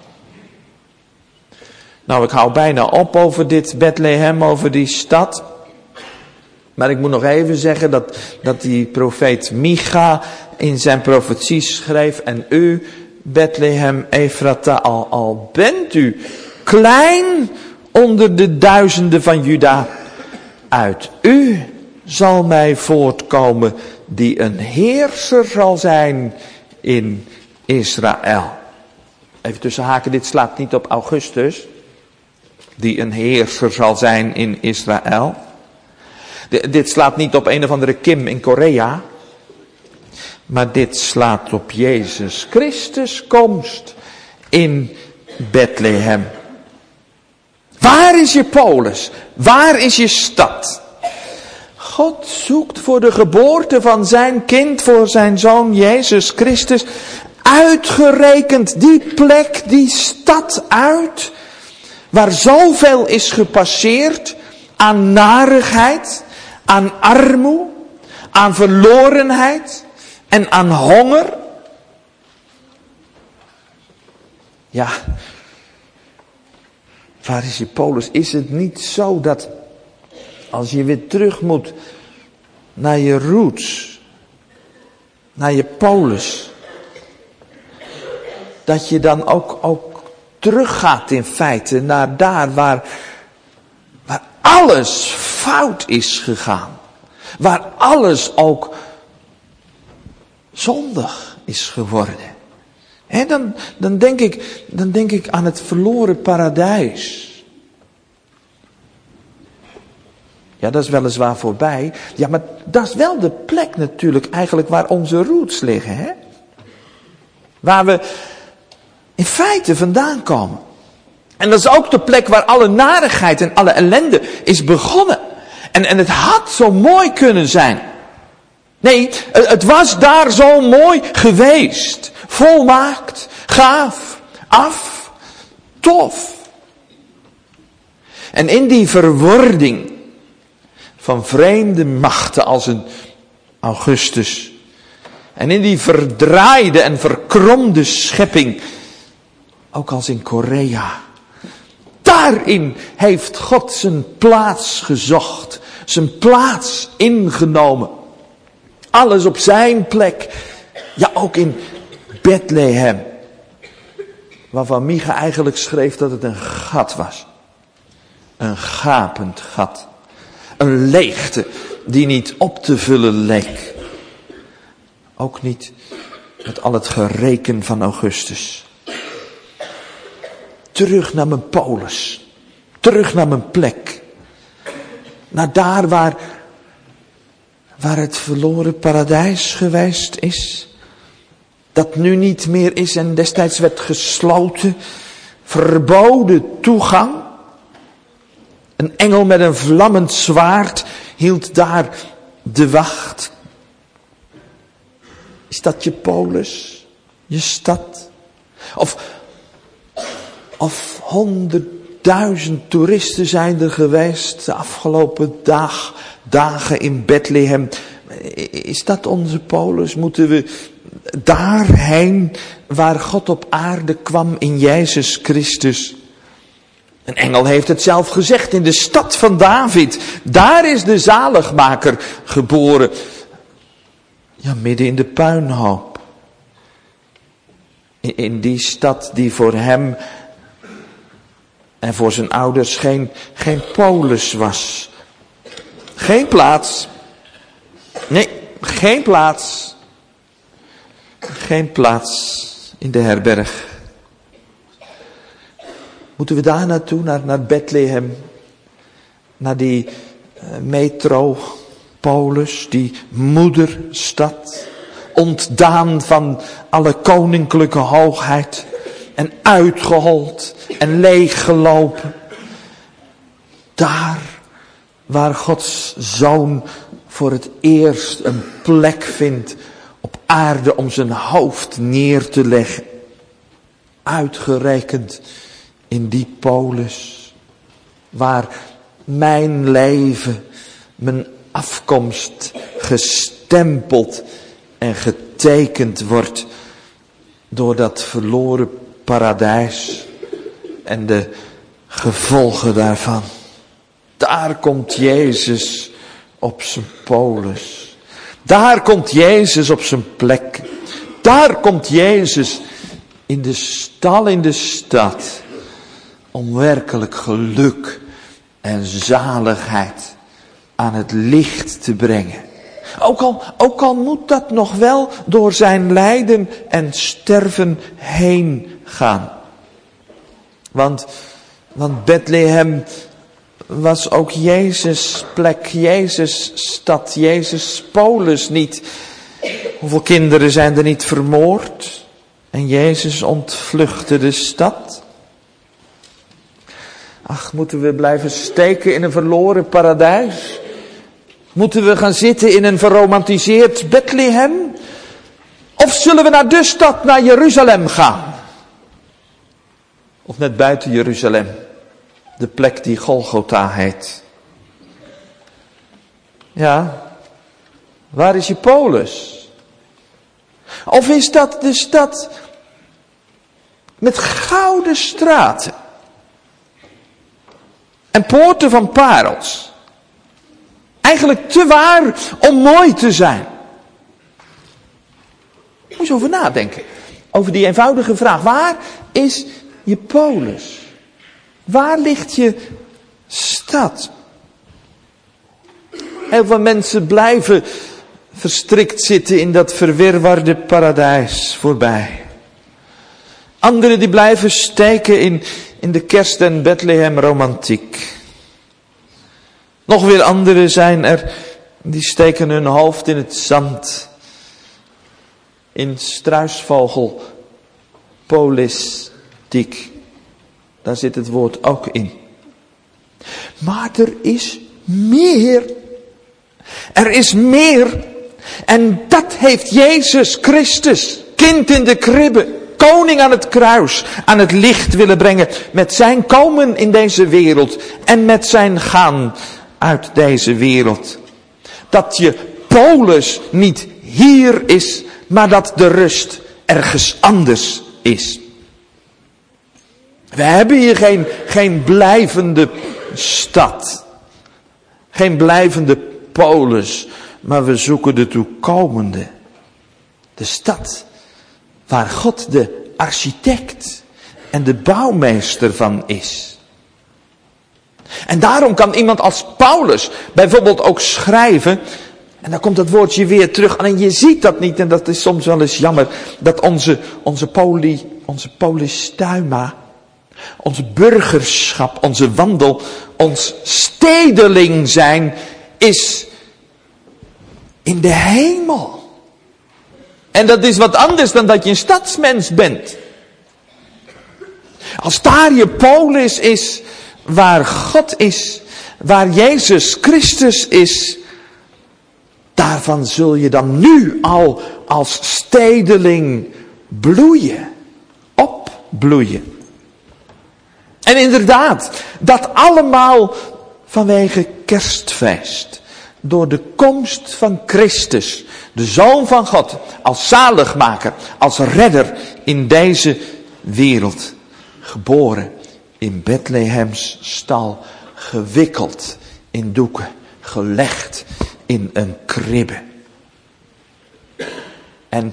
Nou, ik hou bijna op over dit Bethlehem, over die stad. Maar ik moet nog even zeggen dat, dat die profeet Micha in zijn profetie schreef, en u, Bethlehem Ephrata, al, al bent u klein onder de duizenden van Juda, uit u zal mij voortkomen die een heerser zal zijn in Israël. Even tussen haken, dit slaat niet op Augustus, die een heerser zal zijn in Israël. D- dit slaat niet op een of andere Kim in Korea, maar dit slaat op Jezus Christus komst in Bethlehem. Waar is je polis? Waar is je stad? God zoekt voor de geboorte van zijn kind, voor zijn zoon Jezus Christus, uitgerekend die plek, die stad uit, waar zoveel is gepasseerd aan narigheid, aan armoede, aan verlorenheid en aan honger. Ja, waar is je polis? Is het niet zo dat als je weer terug moet naar je roots, naar je polis, dat je dan ook, ook teruggaat in feite naar daar waar, waar alles fout is gegaan. Waar alles ook zondig is geworden. En dan, dan, denk ik, dan denk ik aan het verloren paradijs. Ja, dat is weliswaar voorbij. Ja, maar dat is wel de plek natuurlijk eigenlijk waar onze roots liggen, hè? Waar we in feite vandaan komen. En dat is ook de plek waar alle narigheid en alle ellende is begonnen. En, en het had zo mooi kunnen zijn. Nee, het was daar zo mooi geweest. Volmaakt, gaaf, af, tof. En in die verwording van vreemde machten als een Augustus. En in die verdraaide en verkromde schepping, ook als in Korea. Daarin heeft God zijn plaats gezocht. Zijn plaats ingenomen. Alles op zijn plek. Ja, ook in Bethlehem. Waarvan Micha eigenlijk schreef dat het een gat was. Een gapend gat. Een leegte die niet op te vullen leek. Ook niet met al het gereken van Augustus. Terug naar mijn polis. Terug naar mijn plek. Naar daar waar, waar het verloren paradijs geweest is. Dat nu niet meer is en destijds werd gesloten. Verboden toegang. Een engel met een vlammend zwaard hield daar de wacht. Is dat je polis? Je stad? Of, of honderdduizend toeristen zijn er geweest de afgelopen dag, dagen in Bethlehem. Is dat onze polis? Moeten we daarheen waar God op aarde kwam in Jezus Christus? Een engel heeft het zelf gezegd, in de stad van David. Daar is de zaligmaker geboren. Ja, midden in de puinhoop. In, in die stad die voor hem en voor zijn ouders geen, geen polis was. Geen plaats. Nee, geen plaats. Geen plaats in de herberg. Moeten we daar naartoe, naar, naar Bethlehem, naar die uh, metropolis, die moederstad, ontdaan van alle koninklijke hoogheid en uitgehold en leeggelopen. Daar waar Gods Zoon voor het eerst een plek vindt op aarde om zijn hoofd neer te leggen. Uitgerekend in die polis, waar mijn leven, mijn afkomst gestempeld en getekend wordt door dat verloren paradijs en de gevolgen daarvan. Daar komt Jezus op zijn polis. Daar komt Jezus op zijn plek. Daar komt Jezus in de stal in de stad. Om werkelijk geluk en zaligheid aan het licht te brengen. Ook al, ook al moet dat nog wel door zijn lijden en sterven heen gaan. Want, want Bethlehem was ook Jezus' plek, Jezus' stad, Jezus' polis niet. Hoeveel kinderen zijn er niet vermoord? En Jezus ontvluchtte de stad. Ach, moeten we blijven steken in een verloren paradijs? Moeten we gaan zitten in een verromantiseerd Bethlehem? Of zullen we naar de stad, naar Jeruzalem gaan? Of net buiten Jeruzalem, de plek die Golgotha heet. Ja, waar is je polis? Of is dat de stad met gouden straten en poorten van parels? Eigenlijk te waar om mooi te zijn. Moet je eens over nadenken. Over die eenvoudige vraag. Waar is je polis? Waar ligt je stad? Heel veel mensen blijven verstrikt zitten in dat verwirwarde paradijs voorbij. Anderen die blijven steken in, in de kerst- en Bethlehem romantiek. Nog weer anderen zijn er, die steken hun hoofd in het zand. In struisvogelpolitiek. Daar zit het woord ook in. Maar er is meer. Er is meer. En dat heeft Jezus Christus, kind in de kribbe, koning aan het kruis, aan het licht willen brengen. Met zijn komen in deze wereld en met zijn gaan uit deze wereld. Dat je polis niet hier is, maar dat de rust ergens anders is. We hebben hier geen, geen blijvende stad. Geen blijvende polis. Maar we zoeken de toekomende. De stad waar God de architect en de bouwmeester van is. En daarom kan iemand als Paulus bijvoorbeeld ook schrijven. En dan komt dat woordje weer terug. En je ziet dat niet. En dat is soms wel eens jammer. Dat onze, onze, poli, onze polistuima. Ons burgerschap. Onze wandel. Ons stedeling zijn. Is in de hemel. En dat is wat anders dan dat je een stadsmens bent. Als daar je polis is. Waar God is. Waar Jezus Christus is. Daarvan zul je dan nu al als stedeling bloeien. Opbloeien. En inderdaad, dat allemaal vanwege kerstfeest. Door de komst van Christus, de Zoon van God, als zaligmaker, als redder in deze wereld. Geboren in Bethlehems stal, gewikkeld in doeken, gelegd in een kribbe. En,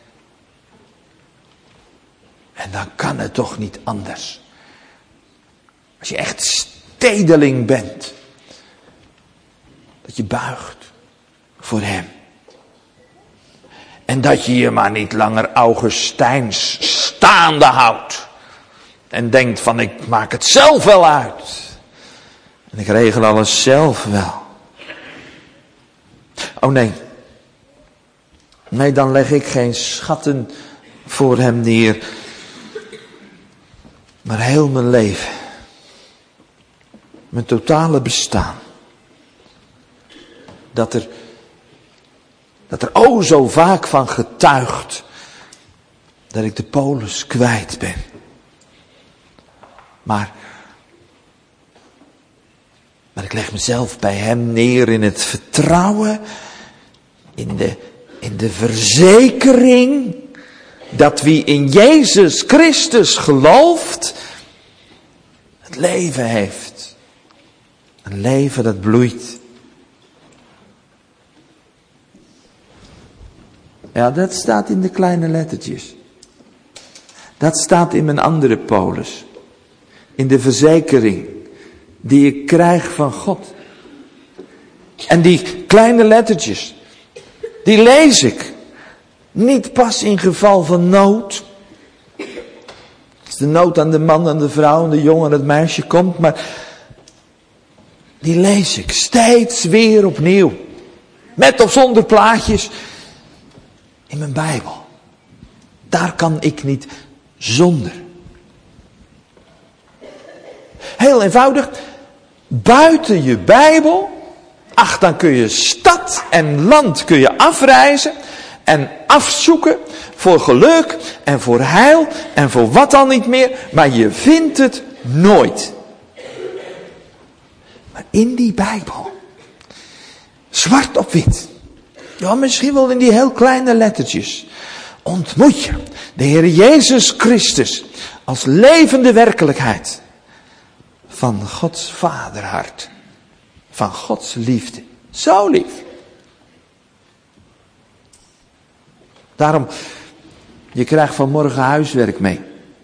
en dan kan het toch niet anders. Als je echt stedeling bent. Dat je buigt voor hem. En dat je je maar niet langer Augustijns staande houdt. En denkt van ik maak het zelf wel uit. En ik regel alles zelf wel. Oh nee. Nee, dan leg ik geen schatten voor hem neer. Maar heel mijn leven. Mijn totale bestaan. Dat er, dat er o zo vaak van getuigt. Dat ik de polis kwijt ben. Maar, maar ik leg mezelf bij hem neer in het vertrouwen. In de, in de verzekering. Dat wie in Jezus Christus gelooft. Het leven heeft. Een leven dat bloeit. Ja, dat staat in de kleine lettertjes. Dat staat in mijn andere polis. In de verzekering die ik krijg van God. En die kleine lettertjes, die lees ik. Niet pas in geval van nood. Als de nood aan de man, aan de vrouw, aan de jongen, aan het meisje komt. Maar die lees ik steeds weer opnieuw. Met of zonder plaatjes. In mijn Bijbel. Daar kan ik niet zonder. Heel eenvoudig. Buiten je Bijbel. Ach, dan kun je stad en land kun je afreizen. En afzoeken voor geluk en voor heil en voor wat dan niet meer. Maar je vindt het nooit. Maar in die Bijbel. Zwart op wit. Ja, misschien wel in die heel kleine lettertjes. Ontmoet je de Heer Jezus Christus als levende werkelijkheid. Van Gods vaderhart. Van Gods liefde. Zo lief. Daarom, je krijgt vanmorgen huiswerk mee.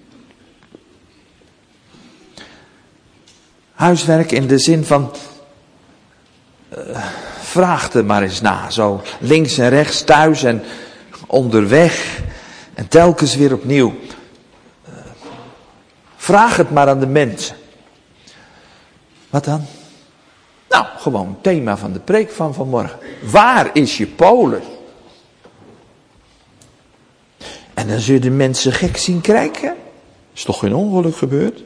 Huiswerk in de zin van, uh, vraag er maar eens na. Zo links en rechts, thuis en onderweg. En telkens weer opnieuw. Uh, vraag het maar aan de mensen. Wat dan? Nou, gewoon thema van de preek van vanmorgen. Waar is je polen? En dan zul je de mensen gek zien kijken. Is toch geen ongeluk gebeurd?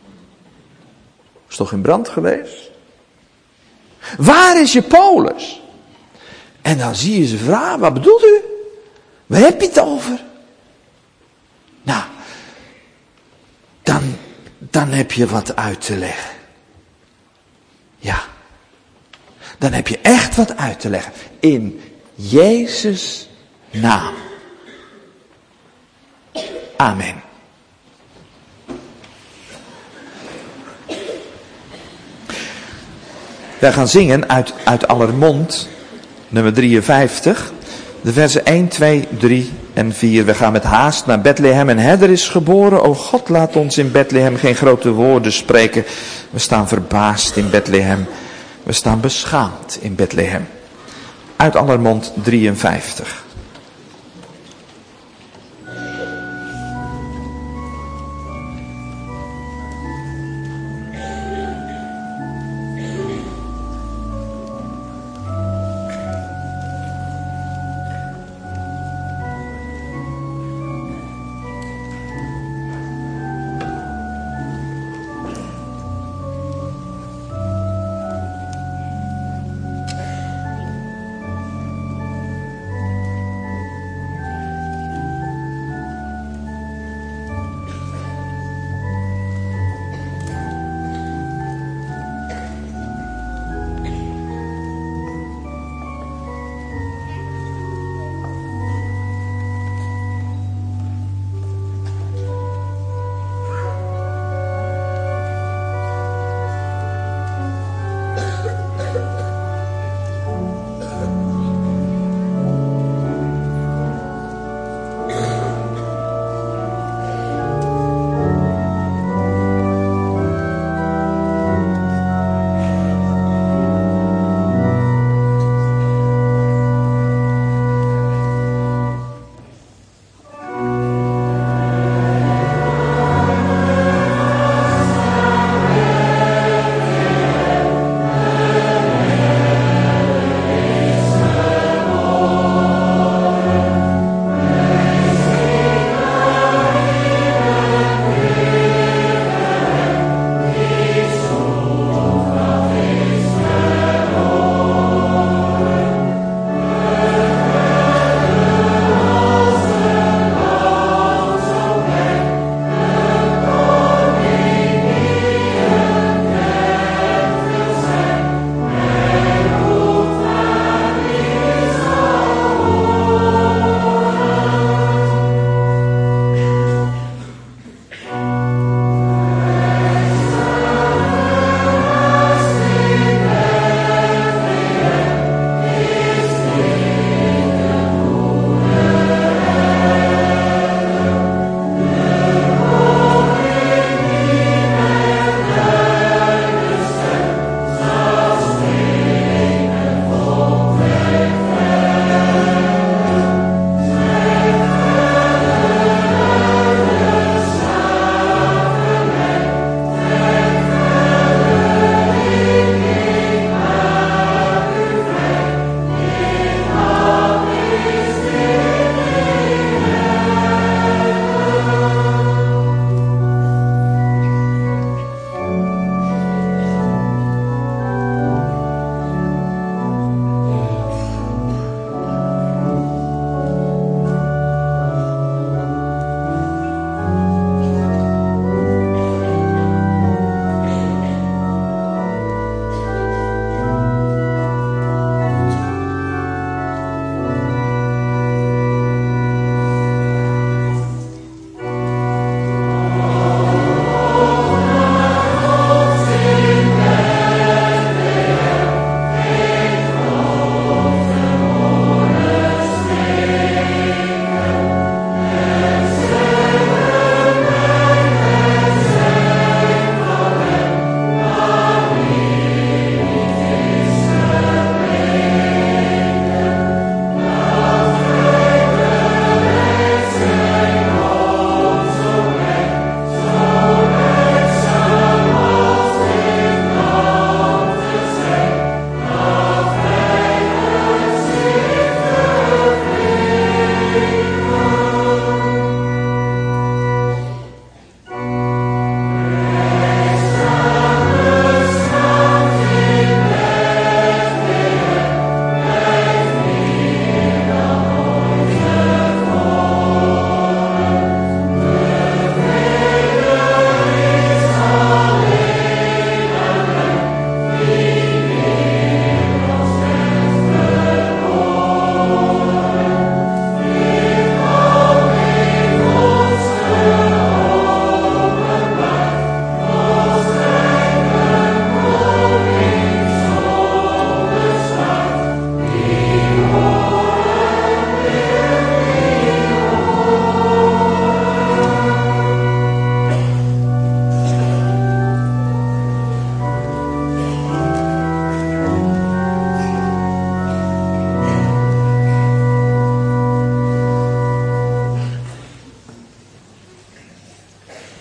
Is toch geen brand geweest? Waar is je polis? En dan zie je ze vragen, wat bedoelt u? Waar heb je het over? Nou, dan, dan heb je wat uit te leggen. Ja, dan heb je echt wat uit te leggen. In Jezus' naam. Amen. Wij gaan zingen uit, uit allermond, nummer drieënvijftig, de versen één, twee, drie en vier. We gaan met haast naar Bethlehem en herder is geboren. O God, laat ons in Bethlehem geen grote woorden spreken. We staan verbaasd in Bethlehem. We staan beschaamd in Bethlehem. Uit allermond drieënvijftig.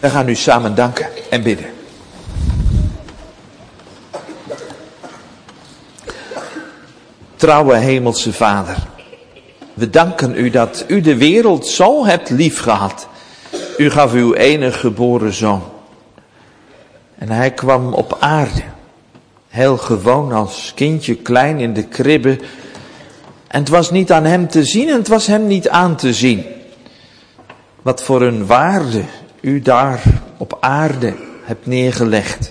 We gaan nu samen danken en bidden. Trouwe hemelse Vader, we danken u dat u de wereld zo hebt liefgehad. U gaf uw enige geboren zoon. En hij kwam op aarde, heel gewoon als kindje klein in de kribbe. En het was niet aan hem te zien en het was hem niet aan te zien. Wat voor een waarde u daar op aarde hebt neergelegd.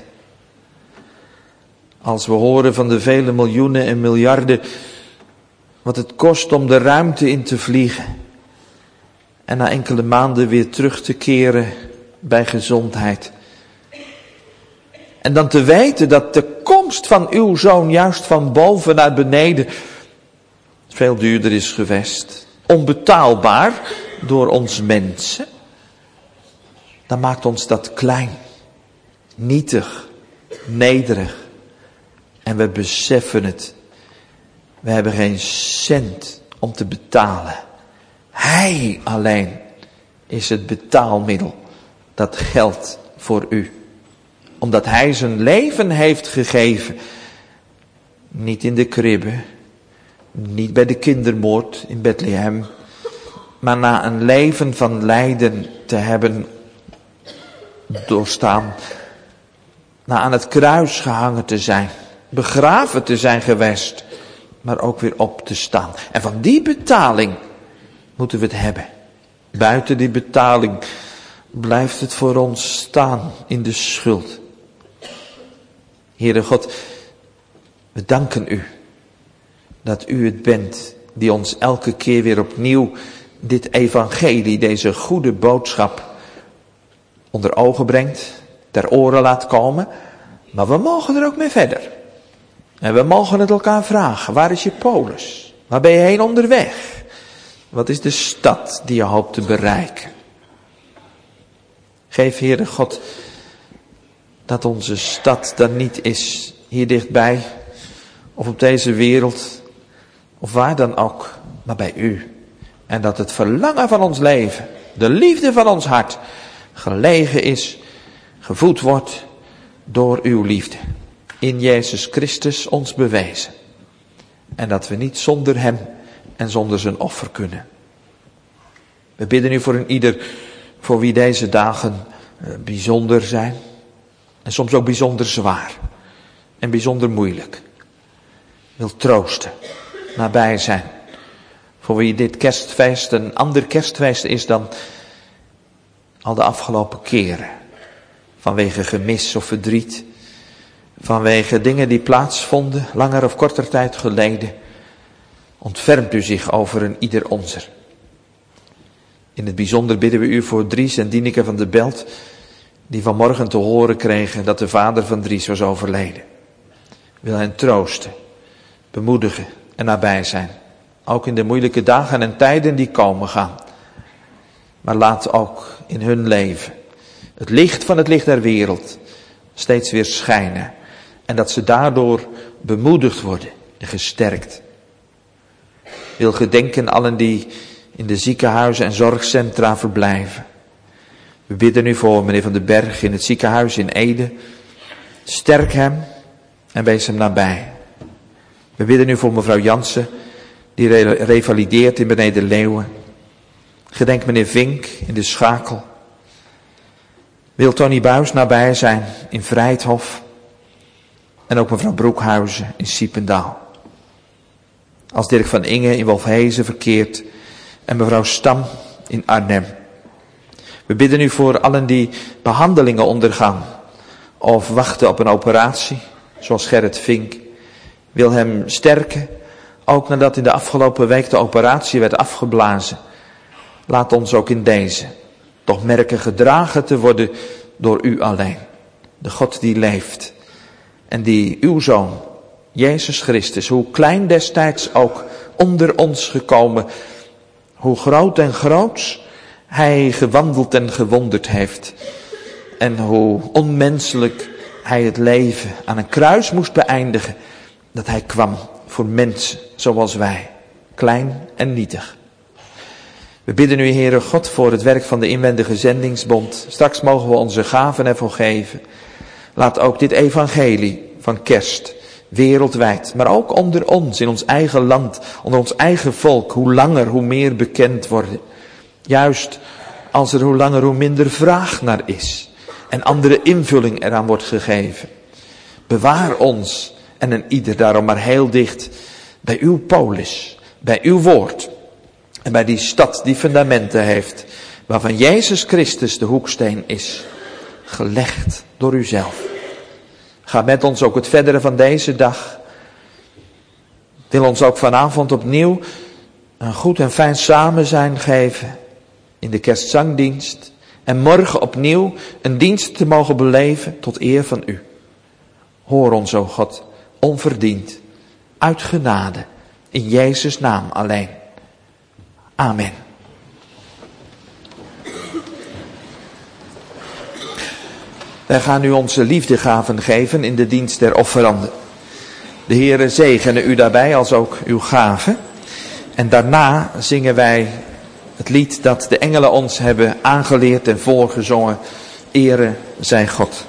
Als we horen van de vele miljoenen en miljarden wat het kost om de ruimte in te vliegen. En na enkele maanden weer terug te keren bij gezondheid. En dan te weten dat de komst van uw zoon juist van boven naar beneden veel duurder is geweest. Onbetaalbaar door ons mensen. Dan maakt ons dat klein, nietig, nederig. En we beseffen het. We hebben geen cent om te betalen. Hij alleen is het betaalmiddel dat geldt voor u. Omdat hij zijn leven heeft gegeven. Niet in de kribbe. Niet bij de kindermoord in Bethlehem. Maar na een leven van lijden te hebben doorstaan. Na aan het kruis gehangen te zijn. Begraven te zijn geweest. Maar ook weer op te staan. En van die betaling moeten we het hebben. Buiten die betaling blijft het voor ons staan in de schuld. Heere God, we danken u dat u het bent die ons elke keer weer opnieuw dit evangelie, deze goede boodschap onder ogen brengt, ter oren laat komen. Maar we mogen er ook mee verder. En we mogen het elkaar vragen. Waar is je polis? Waar ben je heen onderweg? Wat is de stad die je hoopt te bereiken? Geef, Heere God, dat onze stad dan niet is hier dichtbij. Of op deze wereld. Of waar dan ook. Maar bij u. En dat het verlangen van ons leven. De liefde van ons hart. Gelegen is. Gevoed wordt door uw liefde. In Jezus Christus ons bewezen. En dat we niet zonder hem en zonder zijn offer kunnen. We bidden nu voor een ieder voor wie deze dagen bijzonder zijn. En soms ook bijzonder zwaar. En bijzonder moeilijk. Wil troosten. Nabij zijn. Voor wie dit kerstfeest een ander kerstfeest is dan al de afgelopen keren. Vanwege gemis of verdriet. Vanwege dingen die plaatsvonden, langer of korter tijd geleden. Ontfermt u zich over een ieder onzer. In het bijzonder bidden we u voor Dries en Dieneke van de Belt, die vanmorgen te horen kregen dat de vader van Dries was overleden. Wil hen troosten, bemoedigen en nabij zijn. Ook in de moeilijke dagen en tijden die komen gaan. Maar laat ook in hun leven het licht van het licht der wereld steeds weer schijnen. En dat ze daardoor bemoedigd worden en gesterkt. Wil gedenken allen die in de ziekenhuizen en zorgcentra verblijven. We bidden nu voor meneer Van den Berg in het ziekenhuis in Ede. Sterk hem en wees hem nabij. We bidden nu voor mevrouw Jansen, die re- revalideert in Beneden Leeuwen. Gedenk meneer Vink in de Schakel. Wil Tony Buis nabij zijn in Vrijthof. En ook mevrouw Broekhuizen in Siependaal. Als Dirk van Inge in Wolfhezen verkeert. En mevrouw Stam in Arnhem. We bidden u voor allen die behandelingen ondergaan. Of wachten op een operatie. Zoals Gerrit Vink. Wil hem sterken. Ook nadat in de afgelopen week de operatie werd afgeblazen. Laat ons ook in deze toch merken gedragen te worden door u alleen. De God die leeft. En die uw Zoon, Jezus Christus, hoe klein destijds ook onder ons gekomen, hoe groot en groots hij gewandeld en gewonderd heeft. En hoe onmenselijk hij het leven aan een kruis moest beëindigen, dat hij kwam voor mensen zoals wij, klein en nietig. We bidden u, Heere God, voor het werk van de inwendige zendingsbond. Straks mogen we onze gaven ervoor geven. Laat ook dit evangelie van kerst wereldwijd, maar ook onder ons, in ons eigen land, onder ons eigen volk, hoe langer, hoe meer bekend worden. Juist als er hoe langer, hoe minder vraag naar is en andere invulling eraan wordt gegeven. Bewaar ons en een ieder daarom maar heel dicht bij uw polis, bij uw woord en bij die stad die fundamenten heeft, waarvan Jezus Christus de hoeksteen is, gelegd door uzelf. Ga met ons ook het verdere van deze dag. Wil ons ook vanavond opnieuw een goed en fijn samenzijn geven in de kerstzangdienst. En morgen opnieuw een dienst te mogen beleven tot eer van u. Hoor ons, o God, onverdiend, uit genade, in Jezus' naam alleen. Amen. Wij gaan nu onze liefdegaven geven in de dienst der offeranden. De Heere zegene u daarbij als ook uw gaven. En daarna zingen wij het lied dat de engelen ons hebben aangeleerd en voorgezongen. Ere zij God.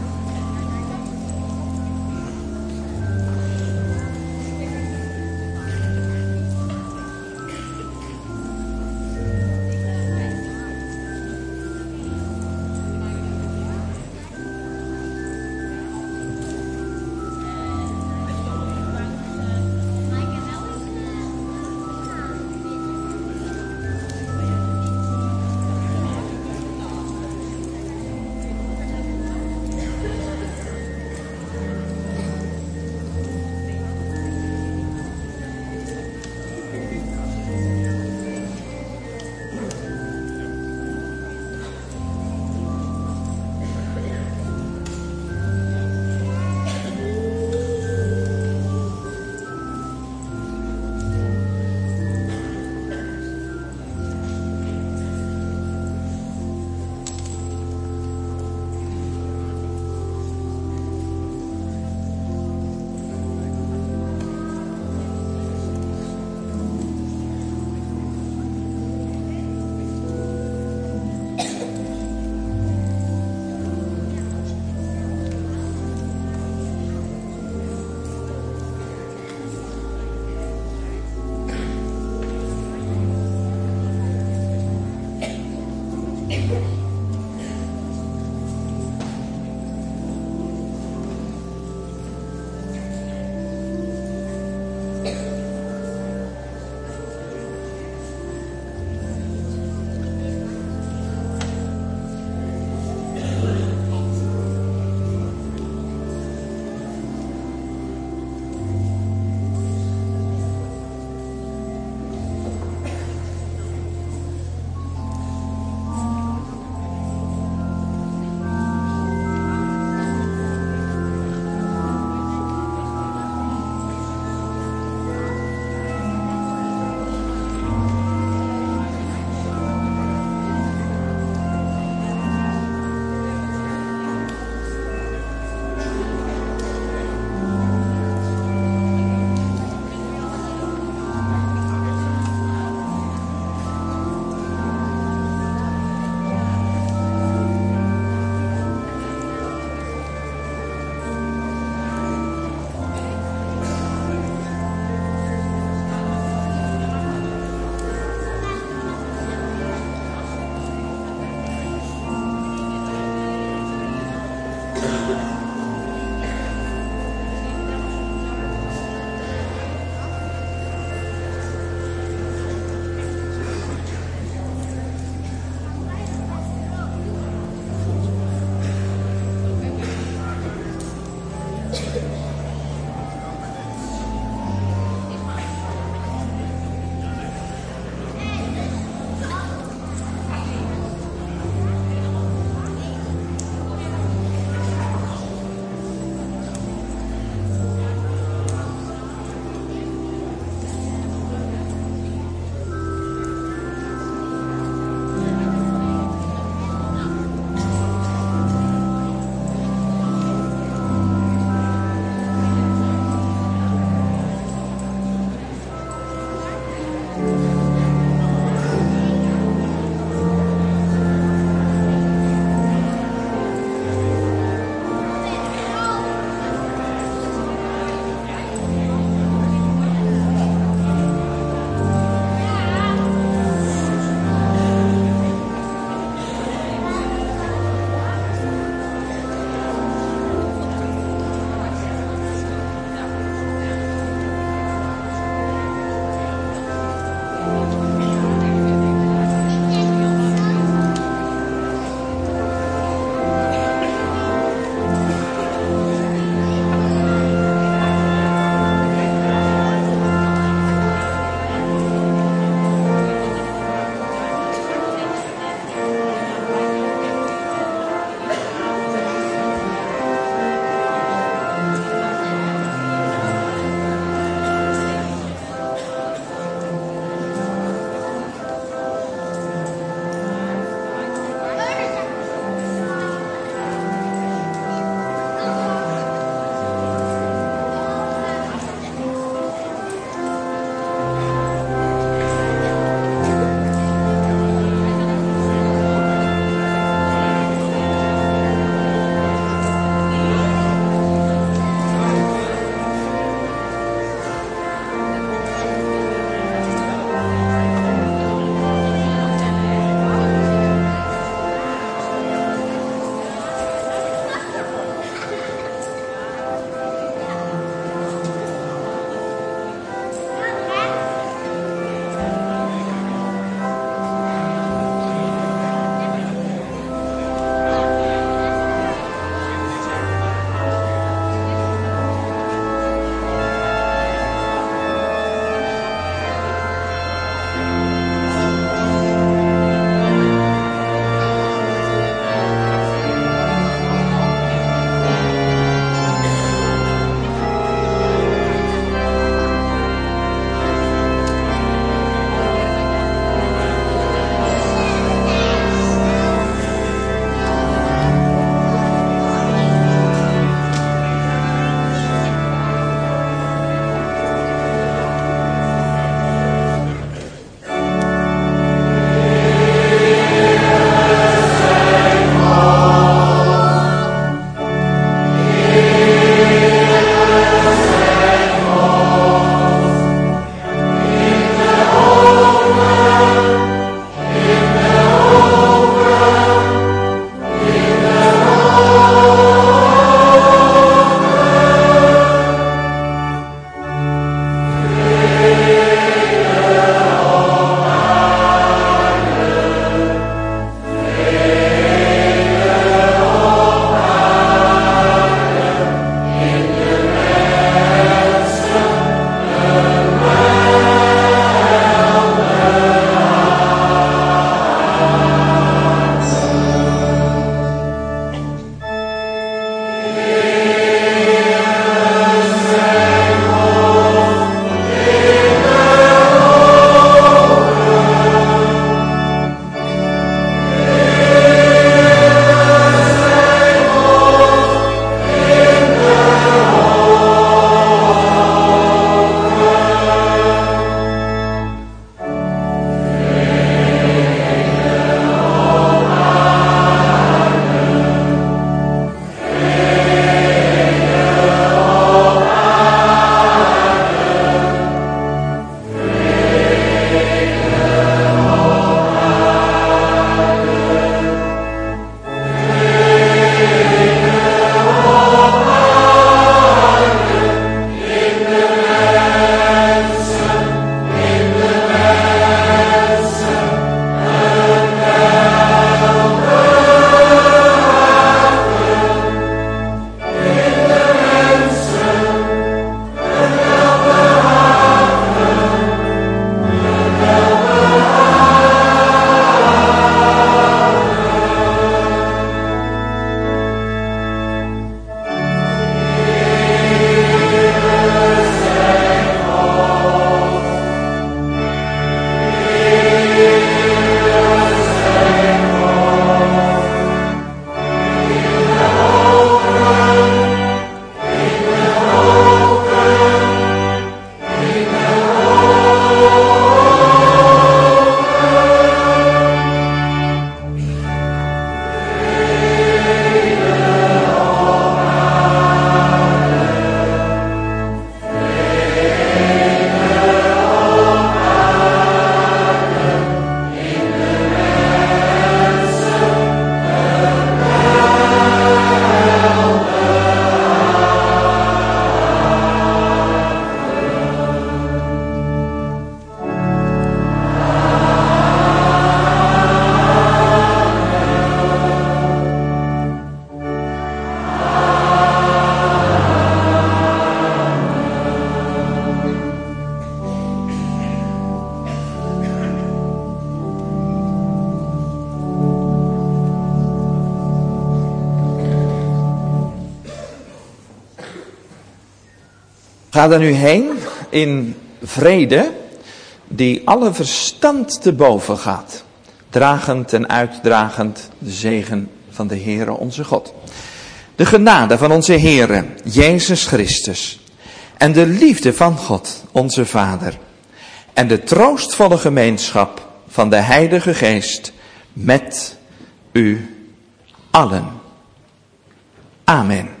Ga dan nu heen in vrede die alle verstand te boven gaat. Dragend en uitdragend de zegen van de Heere onze God. De genade van onze Heere Jezus Christus en de liefde van God onze Vader en de troostvolle gemeenschap van de Heilige Geest met u allen. Amen.